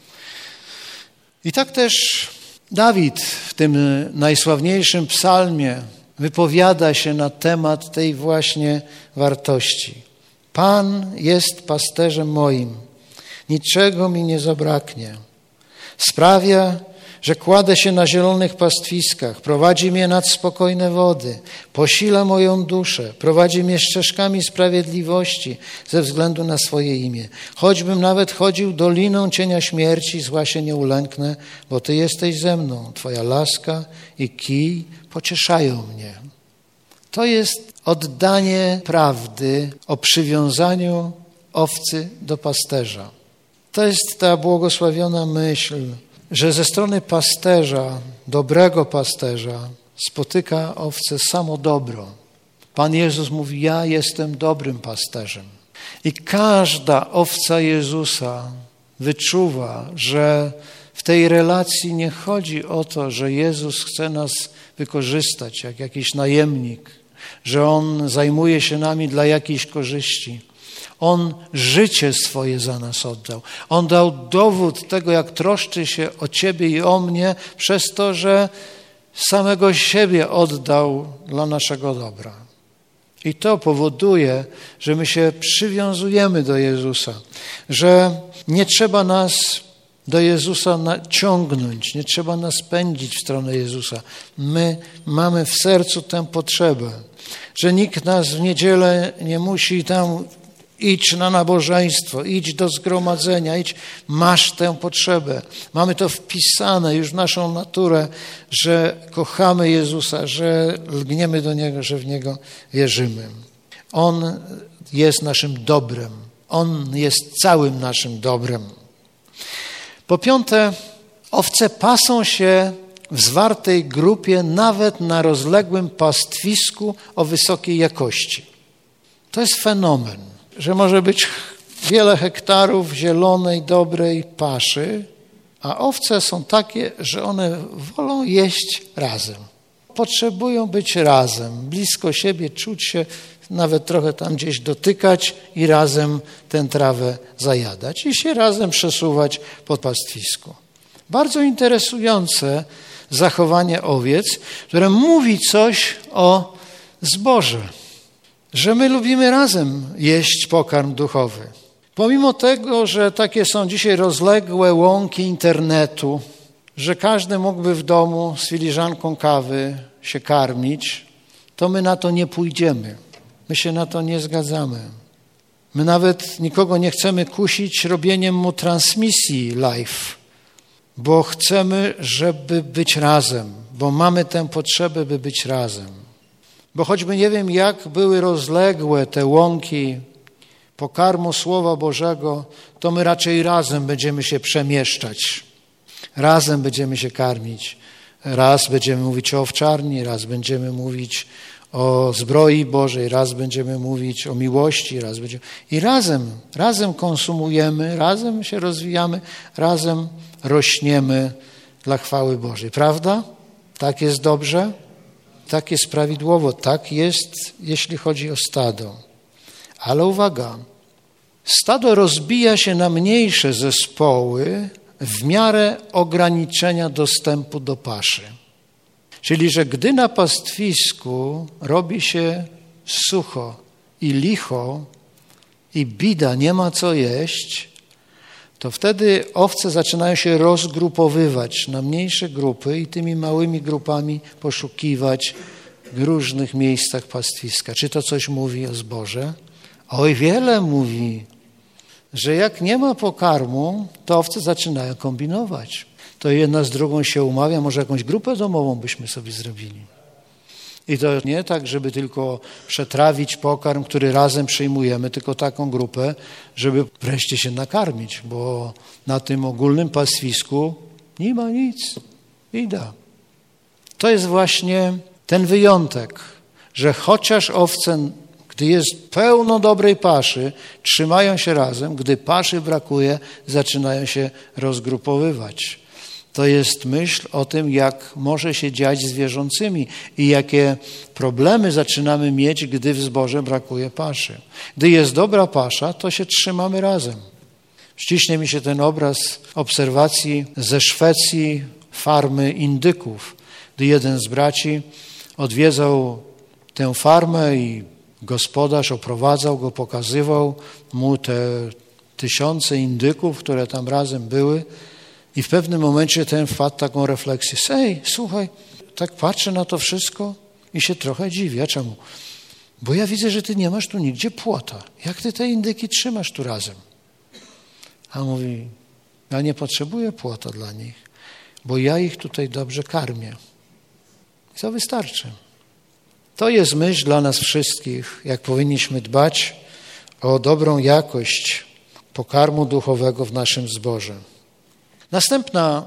I tak też Dawid w tym najsławniejszym psalmie wypowiada się na temat tej właśnie wartości. Pan jest pasterzem moim, niczego mi nie zabraknie. Sprawia, że kładę się na zielonych pastwiskach, prowadzi mnie nad spokojne wody, posila moją duszę, prowadzi mnie ścieżkami sprawiedliwości ze względu na swoje imię. Choćbym nawet chodził doliną cienia śmierci, zła się nie ulęknę, bo Ty jesteś ze mną. Twoja laska i kij pocieszają mnie. To jest oddanie prawdy o przywiązaniu owcy do pasterza. To jest ta błogosławiona myśl, że ze strony pasterza, dobrego pasterza, spotyka owce samo dobro. Pan Jezus mówi, ja jestem dobrym pasterzem. I każda owca Jezusa wyczuwa, że w tej relacji nie chodzi o to, że Jezus chce nas wykorzystać jak jakiś najemnik, że On zajmuje się nami dla jakiejś korzyści. On życie swoje za nas oddał. On dał dowód tego, jak troszczy się o ciebie i o mnie przez to, że samego siebie oddał dla naszego dobra. I to powoduje, że my się przywiązujemy do Jezusa, że nie trzeba nas do Jezusa ciągnąć, nie trzeba nas pędzić w stronę Jezusa. My mamy w sercu tę potrzebę, że nikt nas w niedzielę nie musi tam idź na nabożeństwo, idź do zgromadzenia, idź, masz tę potrzebę. Mamy to wpisane już w naszą naturę, że kochamy Jezusa, że lgniemy do Niego, że w Niego wierzymy. On jest naszym dobrem. On jest całym naszym dobrem. Po piąte, owce pasą się w zwartej grupie nawet na rozległym pastwisku o wysokiej jakości. To jest fenomen, że może być wiele hektarów zielonej, dobrej paszy, a owce są takie, że one wolą jeść razem. Potrzebują być razem, blisko siebie, czuć się, nawet trochę tam gdzieś dotykać i razem tę trawę zajadać i się razem przesuwać po pastwisku. Bardzo interesujące zachowanie owiec, które mówi coś o zboże, że my lubimy razem jeść pokarm duchowy. Pomimo tego, że takie są dzisiaj rozległe łąki internetu, że każdy mógłby w domu z filiżanką kawy się karmić, to my na to nie pójdziemy. My się na to nie zgadzamy. My nawet nikogo nie chcemy kusić robieniem mu transmisji live, bo chcemy, żeby być razem, bo mamy tę potrzebę, by być razem. Bo choćby nie wiem, jak były rozległe te łąki pokarmu Słowa Bożego, to my raczej razem będziemy się przemieszczać. Razem będziemy się karmić. Raz będziemy mówić o owczarni, raz będziemy mówić o zbroi Bożej, raz będziemy mówić o miłości, raz będziemy... I razem, razem konsumujemy, razem się rozwijamy, razem rośniemy dla chwały Bożej. Prawda? Tak jest dobrze? Tak jest prawidłowo. Tak jest, jeśli chodzi o stado. Ale uwaga, stado rozbija się na mniejsze zespoły w miarę ograniczenia dostępu do paszy. Czyli, że gdy na pastwisku robi się sucho i licho i bida, nie ma co jeść, to wtedy owce zaczynają się rozgrupowywać na mniejsze grupy i tymi małymi grupami poszukiwać w różnych miejscach pastwiska. Czy to coś mówi o zboże? Oj, wiele mówi, że jak nie ma pokarmu, to owce zaczynają kombinować. To jedna z drugą się umawia, może jakąś grupę domową byśmy sobie zrobili. I to nie tak, żeby tylko przetrawić pokarm, który razem przyjmujemy, tylko taką grupę, żeby wreszcie się nakarmić, bo na tym ogólnym pastwisku nie ma nic. Bida. To jest właśnie ten wyjątek, że chociaż owce, gdy jest pełno dobrej paszy, trzymają się razem, gdy paszy brakuje, zaczynają się rozgrupowywać. To jest myśl o tym, jak może się dziać z wierzącymi i jakie problemy zaczynamy mieć, gdy w zboże brakuje paszy. Gdy jest dobra pasza, to się trzymamy razem. Ściśnie mi się ten obraz obserwacji ze Szwecji farmy indyków, gdy jeden z braci odwiedzał tę farmę i gospodarz oprowadzał go, pokazywał mu te tysiące indyków, które tam razem były. I w pewnym momencie ten wpadł taką refleksję. Ej, słuchaj, tak patrzę na to wszystko i się trochę dziwię. A czemu? Bo ja widzę, że ty nie masz tu nigdzie płota. Jak ty te indyki trzymasz tu razem? A on mówi, ja nie potrzebuję płota dla nich, bo ja ich tutaj dobrze karmię. I to wystarczy. To jest myśl dla nas wszystkich, jak powinniśmy dbać o dobrą jakość pokarmu duchowego w naszym zborze. Następna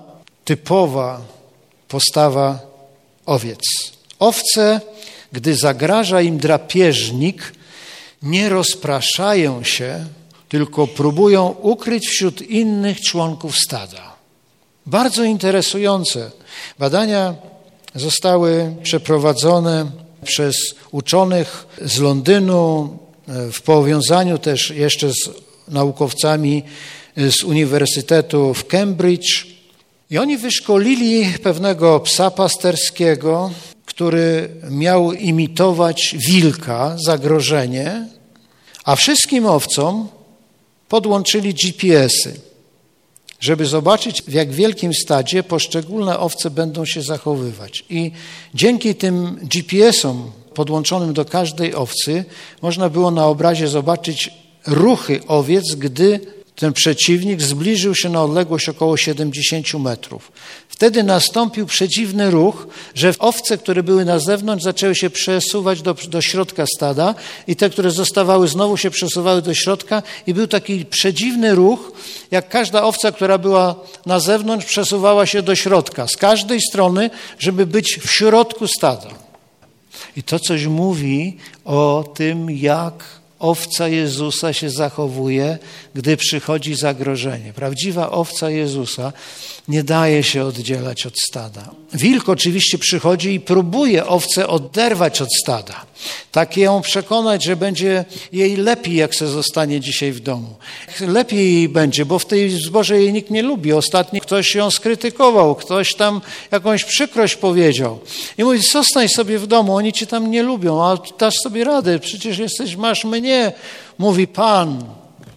typowa postawa owiec. Owce, gdy zagraża im drapieżnik, nie rozpraszają się, tylko próbują ukryć wśród innych członków stada. Bardzo interesujące. Badania zostały przeprowadzone przez uczonych z Londynu, w powiązaniu też jeszcze z naukowcami z Uniwersytetu w Cambridge. I oni wyszkolili pewnego psa pasterskiego, który miał imitować wilka, zagrożenie, a wszystkim owcom podłączyli G P S-y, żeby zobaczyć, w jak wielkim stadzie poszczególne owce będą się zachowywać. I dzięki tym G P S-om podłączonym do każdej owcy można było na obrazie zobaczyć ruchy owiec, gdy ten przeciwnik zbliżył się na odległość około siedemdziesiąt metrów. Wtedy nastąpił przedziwny ruch, że owce, które były na zewnątrz, zaczęły się przesuwać do, do środka stada i te, które zostawały, znowu się przesuwały do środka i był taki przedziwny ruch, jak każda owca, która była na zewnątrz, przesuwała się do środka, z każdej strony, żeby być w środku stada. I to coś mówi o tym, jak owca Jezusa się zachowuje, gdy przychodzi zagrożenie. Prawdziwa owca Jezusa nie daje się oddzielać od stada. Wilk oczywiście przychodzi i próbuje owcę oderwać od stada. Tak ją przekonać, że będzie jej lepiej, jak se zostanie dzisiaj w domu. Lepiej jej będzie, bo w tej zborze jej nikt nie lubi. Ostatnio ktoś ją skrytykował, ktoś tam jakąś przykrość powiedział. I mówi, zostań sobie w domu, oni cię tam nie lubią, a dasz sobie radę, przecież jesteś, masz mnie, mówi Pan.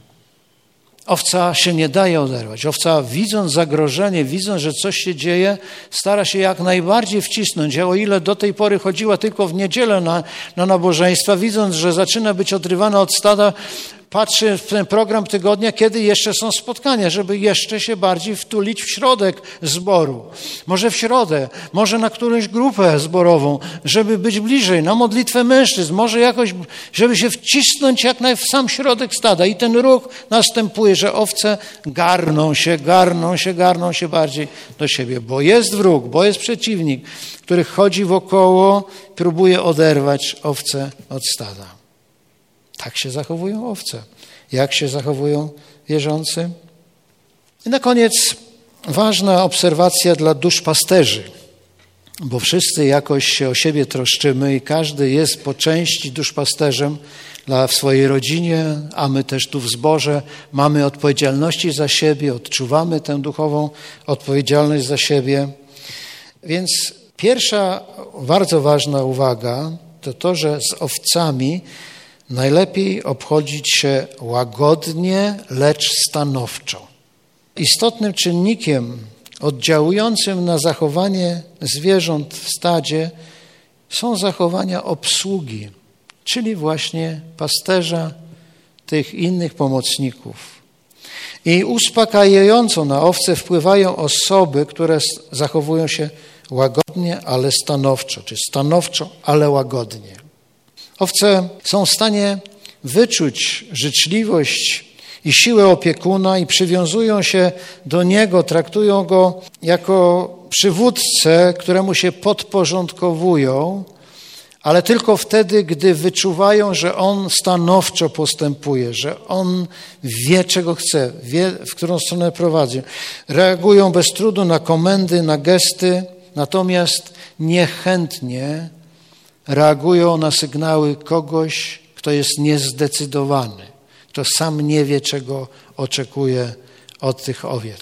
Owca się nie daje oderwać. Owca, widząc zagrożenie, widząc, że coś się dzieje, stara się jak najbardziej wcisnąć. A o ile do tej pory chodziła tylko w niedzielę na, na nabożeństwa, widząc, że zaczyna być odrywana od stada, patrzy w ten program tygodnia, kiedy jeszcze są spotkania, żeby jeszcze się bardziej wtulić w środek zboru. Może w środę, może na którąś grupę zborową, żeby być bliżej, na modlitwę mężczyzn, może jakoś, żeby się wcisnąć jak naj w sam środek stada. I ten ruch następuje, że owce garną się, garną się, garną się bardziej do siebie, bo jest wróg, bo jest przeciwnik, który chodzi wokoło, próbuje oderwać owce od stada. Tak się zachowują owce. Jak się zachowują wierzący? I na koniec ważna obserwacja dla duszpasterzy, bo wszyscy jakoś się o siebie troszczymy i każdy jest po części duszpasterzem dla w swojej rodzinie, a my też tu w zborze mamy odpowiedzialności za siebie, odczuwamy tę duchową odpowiedzialność za siebie. Więc pierwsza bardzo ważna uwaga to to, że z owcami najlepiej obchodzić się łagodnie, lecz stanowczo. Istotnym czynnikiem oddziałującym na zachowanie zwierząt w stadzie są zachowania obsługi, czyli właśnie pasterza, tych innych pomocników. I uspokajająco na owce wpływają osoby, które zachowują się łagodnie, ale stanowczo, czy stanowczo, ale łagodnie. Owce są w stanie wyczuć życzliwość i siłę opiekuna i przywiązują się do niego, traktują go jako przywódcę, któremu się podporządkowują, ale tylko wtedy, gdy wyczuwają, że on stanowczo postępuje, że on wie, czego chce, wie, w którą stronę prowadzi. Reagują bez trudu na komendy, na gesty, natomiast niechętnie reagują na sygnały kogoś, kto jest niezdecydowany, kto sam nie wie, czego oczekuje od tych owiec.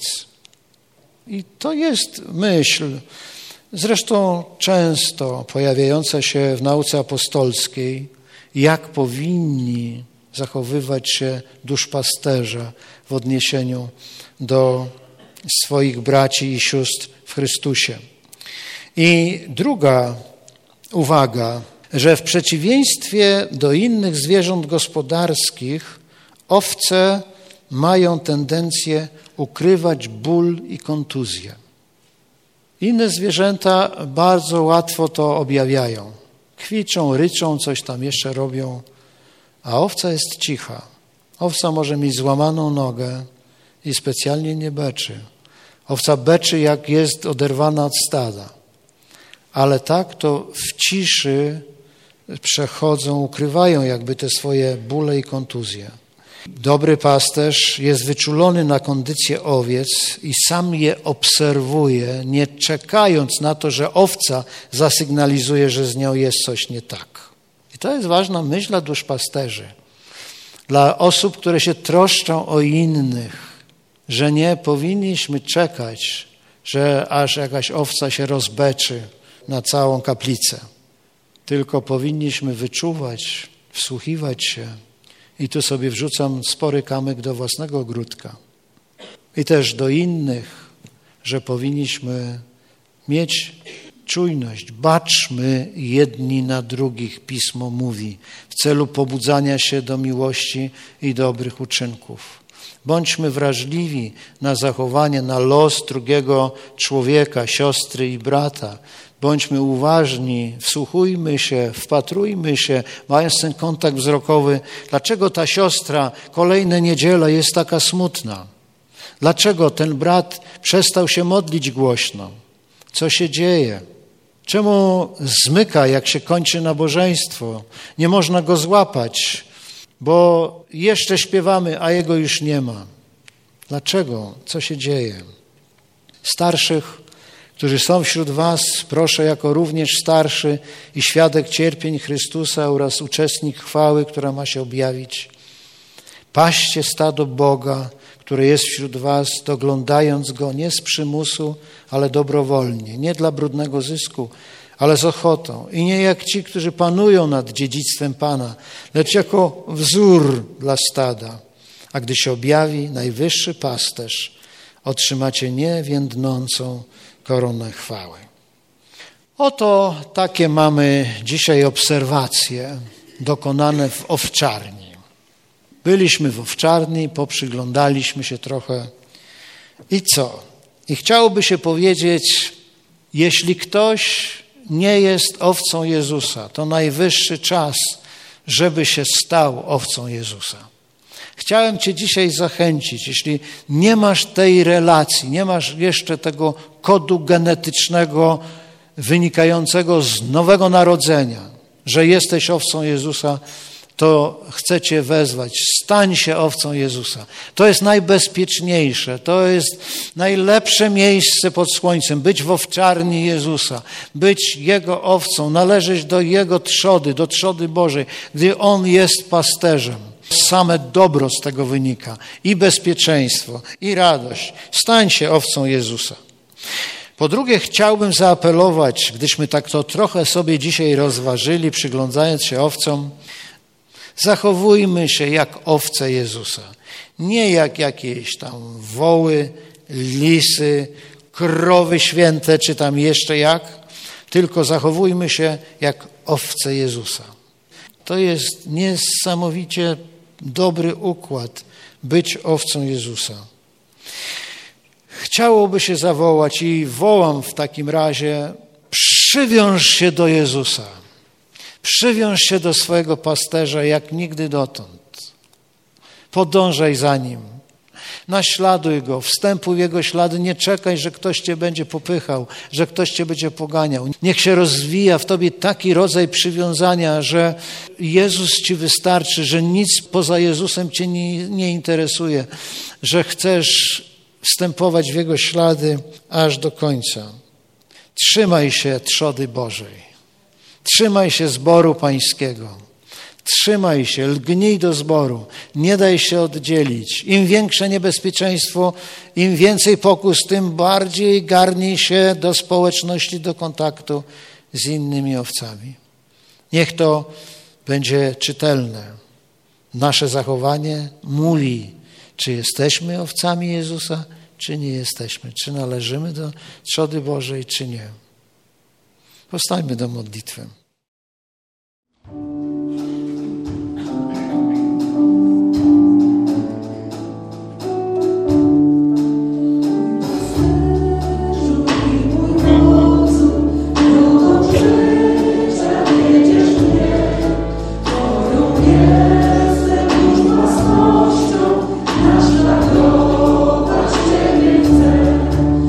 I to jest myśl, zresztą często pojawiająca się w nauce apostolskiej, jak powinni zachowywać się duszpasterze w odniesieniu do swoich braci i sióstr w Chrystusie. I druga uwaga, że w przeciwieństwie do innych zwierząt gospodarskich owce mają tendencję ukrywać ból i kontuzję. Inne zwierzęta bardzo łatwo to objawiają. Kwiczą, ryczą, coś tam jeszcze robią, a owca jest cicha. Owca może mieć złamaną nogę i specjalnie nie beczy. Owca beczy, jak jest oderwana od stada. Ale tak to w ciszy przechodzą, ukrywają jakby te swoje bóle i kontuzje. Dobry pasterz jest wyczulony na kondycję owiec i sam je obserwuje, nie czekając na to, że owca zasygnalizuje, że z nią jest coś nie tak. I to jest ważna myśl dla duszpasterzy, dla osób, które się troszczą o innych, że nie powinniśmy czekać, że aż jakaś owca się rozbeczy na całą kaplicę, tylko powinniśmy wyczuwać, wsłuchiwać się. I tu sobie wrzucam spory kamyk do własnego ogródka. I też do innych, że powinniśmy mieć czujność. Baczmy jedni na drugich, Pismo mówi, w celu pobudzania się do miłości i dobrych uczynków. Bądźmy wrażliwi na zachowanie, na los drugiego człowieka, siostry i brata. Bądźmy uważni, wsłuchujmy się, wpatrujmy się, mając ten kontakt wzrokowy. Dlaczego ta siostra kolejne niedziele jest taka smutna? Dlaczego ten brat przestał się modlić głośno? Co się dzieje? Czemu zmyka, jak się kończy nabożeństwo? Nie można go złapać, bo jeszcze śpiewamy, a jego już nie ma. Dlaczego? Co się dzieje? Starszych, którzy są wśród was, proszę jako również starszy i świadek cierpień Chrystusa oraz uczestnik chwały, która ma się objawić. Paście stado Boga, które jest wśród was, doglądając go nie z przymusu, ale dobrowolnie, nie dla brudnego zysku, ale z ochotą. I nie jak ci, którzy panują nad dziedzictwem Pana, lecz jako wzór dla stada. A gdy się objawi najwyższy pasterz, otrzymacie niewiędnącą koronę chwały. Oto takie mamy dzisiaj obserwacje dokonane w owczarni. Byliśmy w owczarni, poprzyglądaliśmy się trochę. I co? I chciałoby się powiedzieć, jeśli ktoś nie jest owcą Jezusa, to najwyższy czas, żeby się stał owcą Jezusa. Chciałem cię dzisiaj zachęcić, jeśli nie masz tej relacji, nie masz jeszcze tego kodu genetycznego wynikającego z nowego narodzenia, że jesteś owcą Jezusa, to chcę cię wezwać. Stań się owcą Jezusa. To jest najbezpieczniejsze, to jest najlepsze miejsce pod słońcem. Być w owczarni Jezusa, być Jego owcą, należeć do Jego trzody, do trzody Bożej, gdy On jest pasterzem. Same dobro z tego wynika. I bezpieczeństwo, i radość. Stań się owcą Jezusa. Po drugie, chciałbym zaapelować, gdyśmy tak to trochę sobie dzisiaj rozważyli, przyglądając się owcom, zachowujmy się jak owce Jezusa. Nie jak jakieś tam woły, lisy, krowy święte, czy tam jeszcze jak, tylko zachowujmy się jak owce Jezusa. To jest niesamowicie dobry układ, być owcą Jezusa. Chciałoby się zawołać i wołam w takim razie, przywiąż się do Jezusa. Przywiąż się do swojego pasterza jak nigdy dotąd. Podążaj za Nim. Naśladuj Go, wstępuj w Jego ślady. Nie czekaj, że ktoś Cię będzie popychał, że ktoś Cię będzie poganiał. Niech się rozwija w Tobie taki rodzaj przywiązania, że Jezus Ci wystarczy, że nic poza Jezusem Cię nie, nie interesuje, że chcesz wstępować w Jego ślady aż do końca. Trzymaj się trzody Bożej. Trzymaj się zboru pańskiego. Trzymaj się, lgnij do zboru. Nie daj się oddzielić. Im większe niebezpieczeństwo, im więcej pokus, tym bardziej garnij się do społeczności, do kontaktu z innymi owcami. Niech to będzie czytelne. Nasze zachowanie mówi, czy jesteśmy owcami Jezusa, czy nie jesteśmy. Czy należymy do trzody Bożej, czy nie. Powstańmy do modlitwy. Naśladować Ciebie chcę.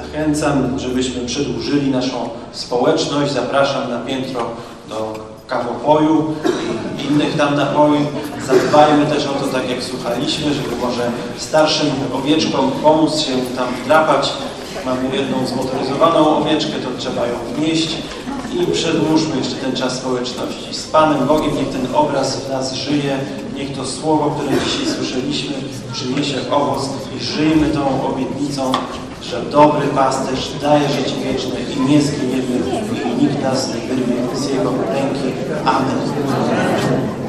Zachęcam, żebyśmy przedłużyli naszą społeczność. Zapraszam na piętro do kawopoju i innych tam napojów. Zadbajmy też o to, tak jak słuchaliśmy, żeby może starszym owieczkom pomóc się tam wdrapać. Mamy jedną zmotoryzowaną owieczkę, to trzeba ją wnieść i przedłużmy jeszcze ten czas społeczności. Z Panem Bogiem niech ten obraz w nas żyje, niech to słowo, które dzisiaj słyszeliśmy, przyniesie owoc i żyjmy tą obietnicą, że dobry pasterz daje życie wieczne i nie zginiemy i nikt nas nie wyrwie z Jego ręki. Amen.